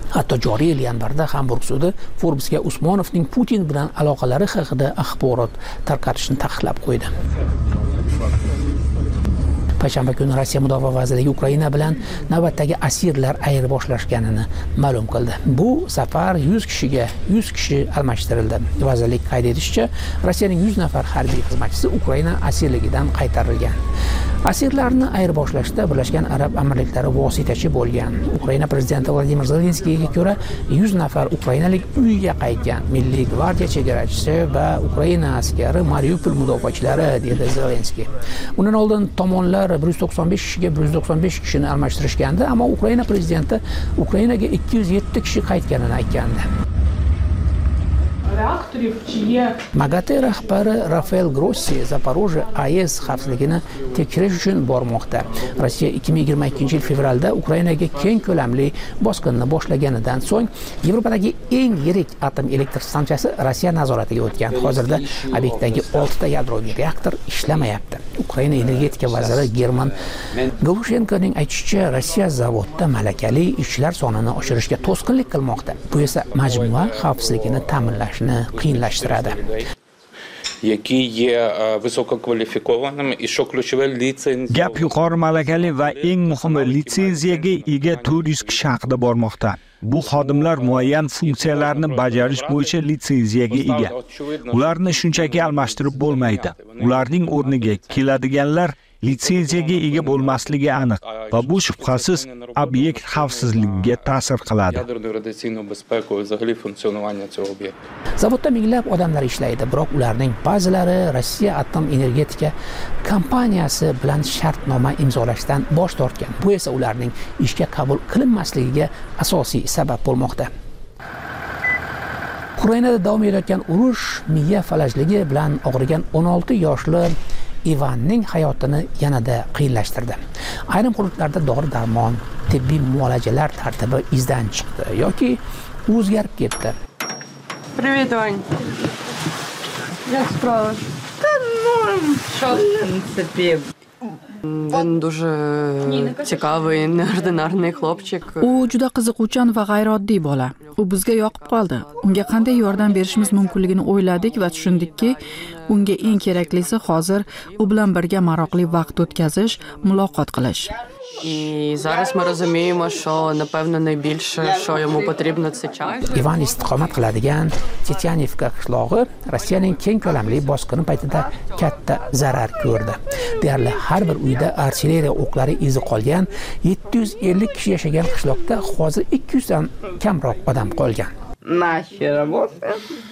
Hatto joriy yil yanvarda Hamburg sudi Forbesga Usmonovning Putin bilan aloqalari haqida axborot tarqatishni taqiqlab qo'ydi. Payshanba kuni Rossiya mudofaa vazirligi Ukraina bilan navbatdagi asirlar ayirboshlashganini ma'lum qildi. Bu safar 100 kishi almashtirildi. Vazirlik qayd etishicha, Rossiyaning 100 nafar harbiy xizmatchisi Ukraina asirligidan qaytarilgan. Asirlarni ayirboshlashda Birlashgan Arab Amirliklari vositachi bo'lgan. Ukraina prezidenti Vladimir Zelenskiyga ko'ra 100 nafar ukrainalik uyiga qaytgan. Milliy gvardiya chegarachisi va Ukraina askari Mariupol mudofaachilari, dedi Zelenskiy. Undan oldin tomonlar 195 kishiga 195 kishini almashtirishgandi, ammo Ukraina prezidenti Ukrainaga 207 kishi qaytganini aytgandi. MAGATE rahbari Rafael Grossi Zaporojye AES xavfsizligini tekshirish uchun bormoqda. Rossiya 2022 yil fevralda Ukrainaga keng ko'lamli bosqinni boshlaganidan so'ng Yevropadagi eng yirik atom elektr stansiyasi Rossiya nazoratiga o'tgan. Hozirda obyektdagi 6 ta yadroviy reaktor ishlamayapti. Ukraina energetika vaziri German Galushenkoning aytishicha, Rossiya zavodda malakali ishchilar sonini oshirishga to'sqinlik qilmoqda. Bu esa majmua xavfsizligini ta'minlashni qiyinlashtiradi. Gap yuqori malakali va eng muhimi litsenziyaga ega 400 kishi haqida bormoqda. Bu xodimlar muayyan funksiyalarni bajarish bo'yicha litsenziyaga ega. Ularni shunchaki almashtirib bo'lmaydi. Ularning o'rniga keladiganlar litsenziyaga ega bo'lmasligi aniq va bu shubhasiz obyekt xavfsizligiga ta'sir qiladi. Zavodda minglab odamlar ishlaydi, biroq ularning ba'zilari Rossiya atom energetika kompaniyasi bilan shartnoma imzolashdan bosh tortgan. Bu esa ularning ishga qabul qilinmasligiga asosiy sabab bo'lmoqda. Ukrainada davom etayotgan urush miya falajligi bilan og'rigan 16 yoshli Ivanning hayotini yanada qiyinlashtirdi. Ayrim hududlarda dori-darmon, tibbiy muolajalar tartibi izdan chiqdi yoki o'zgarib ketdi. Привет, Вань. Як справа? Та норм. Що в принципі? Він дуже цікавий, неординарний хлопчик. U juda qiziquvchan va g'ayrioddiy bola. U bizga yoqib qoldi. Unga qanday yordam berishimiz mumkinligini o'yladik va tushundikki, unga eng keraklisi hozir u bilan birga maroqli vaqt o'tkazish, muloqot qilish. І зараз ми розуміємо, що, напевно, найбільше, що йому потрібно, це час. Ivan istiqomat qiladigan Tetyanivka qishlog'i Rossiyaning keng ko'lamli bosqini paytida katta zarar ko'rdi. Deyarli har bir uyda artilleriya o'qlari izi qolgan 750 kishi yashagan qishloqda hozir 200 dan kamroq odam qolgan. Наші роботи.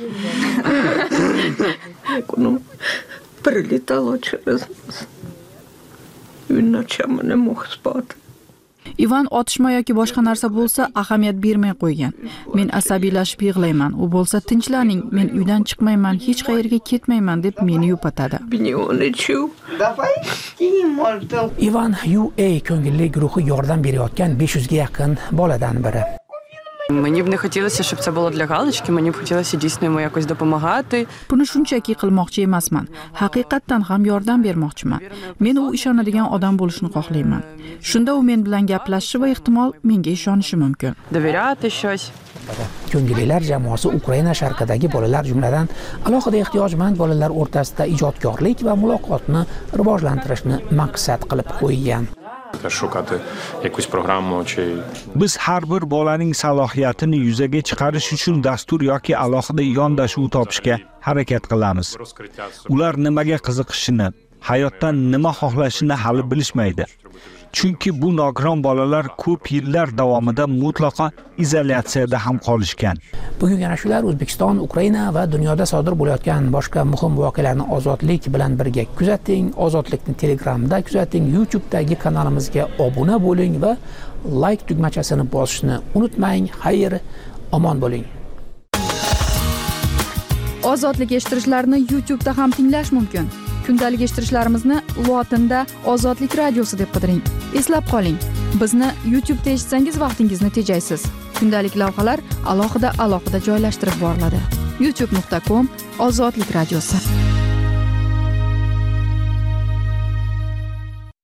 Воно прилітало через нас. Він ночами не мог спати. Ivan otishma yoki boshqa narsa bo'lsa ahamiyat bermay qo'ygan. Men asabiylashib yig'layman. U bo'lsa tinchlaning, men uydan chiqmayman, hech qayerga ketmayman deb meni yupatadi. Ivan UA ko'ngilli guruhi yordam berayotgan 500 ga yaqin boladan biri. Мені б не хотілося, щоб це було для галочки, мені б хотілося дійсно йому якось допомагати. Buni shunchaki qilmoqchi emasman. Haqiqatdan ham yordam bermoqchiman. Men u ishonadigan odam bo'lishni xohlayman. Shunda u men bilan gaplashishi va ehtimol menga ishonishi mumkin. Довіряти щось. Ko'ngillilar jamoasi Ukraina sharqidagi bolalar, jumladan alohida ehtiyojmand bolalar o'rtasida ijodkorlik va muloqotni rivojlantirishni maqsad qilib qo'ygan. Biz har bir bolaning salohiyatini yuzaga chiqarish uchun dastur yoki alohida yondashuv topishga harakat qilamiz. Ular nimaga qiziqishini, hayotdan nima xohlashini hali bilishmaydi. Chunki bu nogiron bolalar ko'p yillar davomida mutlaqo izolyatsiyada ham qolishgan. Bugun yana shular O'zbekiston, Ukraina va dunyoda sodir bo'layotgan boshqa muhim voqealarni Ozodlik bilan birga kuzating. Ozodlikni Telegramda kuzating, YouTube'dagi kanalimizga obuna bo'ling va like tugmachasini bosishni unutmang. Xayr, omon bo'ling. Ozodlik eshittirishlarni YouTube'da ham tinglash mumkin. Kundalik eshittirishlarimizni lotinda Ozodlik radiosi deb qidiring. Eslab qoling, bizni YouTube'da eshitsangiz vaqtingizni tejaysiz. Kundalik lavhalar alohida joylashtirib boriladi. youtube.com/Ozodlik radiosi.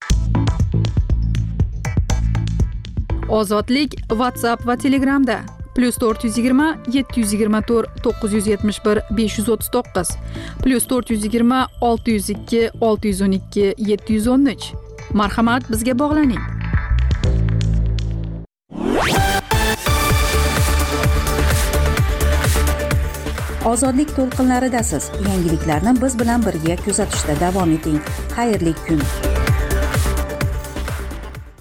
Ozodlik WhatsApp va Telegramda. +420 724 971 539 +420 602 612 713. Marhamat, bizga bog'laning. Ozodlik to'lqinlaridasiz. Yangiliklarni biz bilan birga kuzatishda davom eting. Xayrli kun.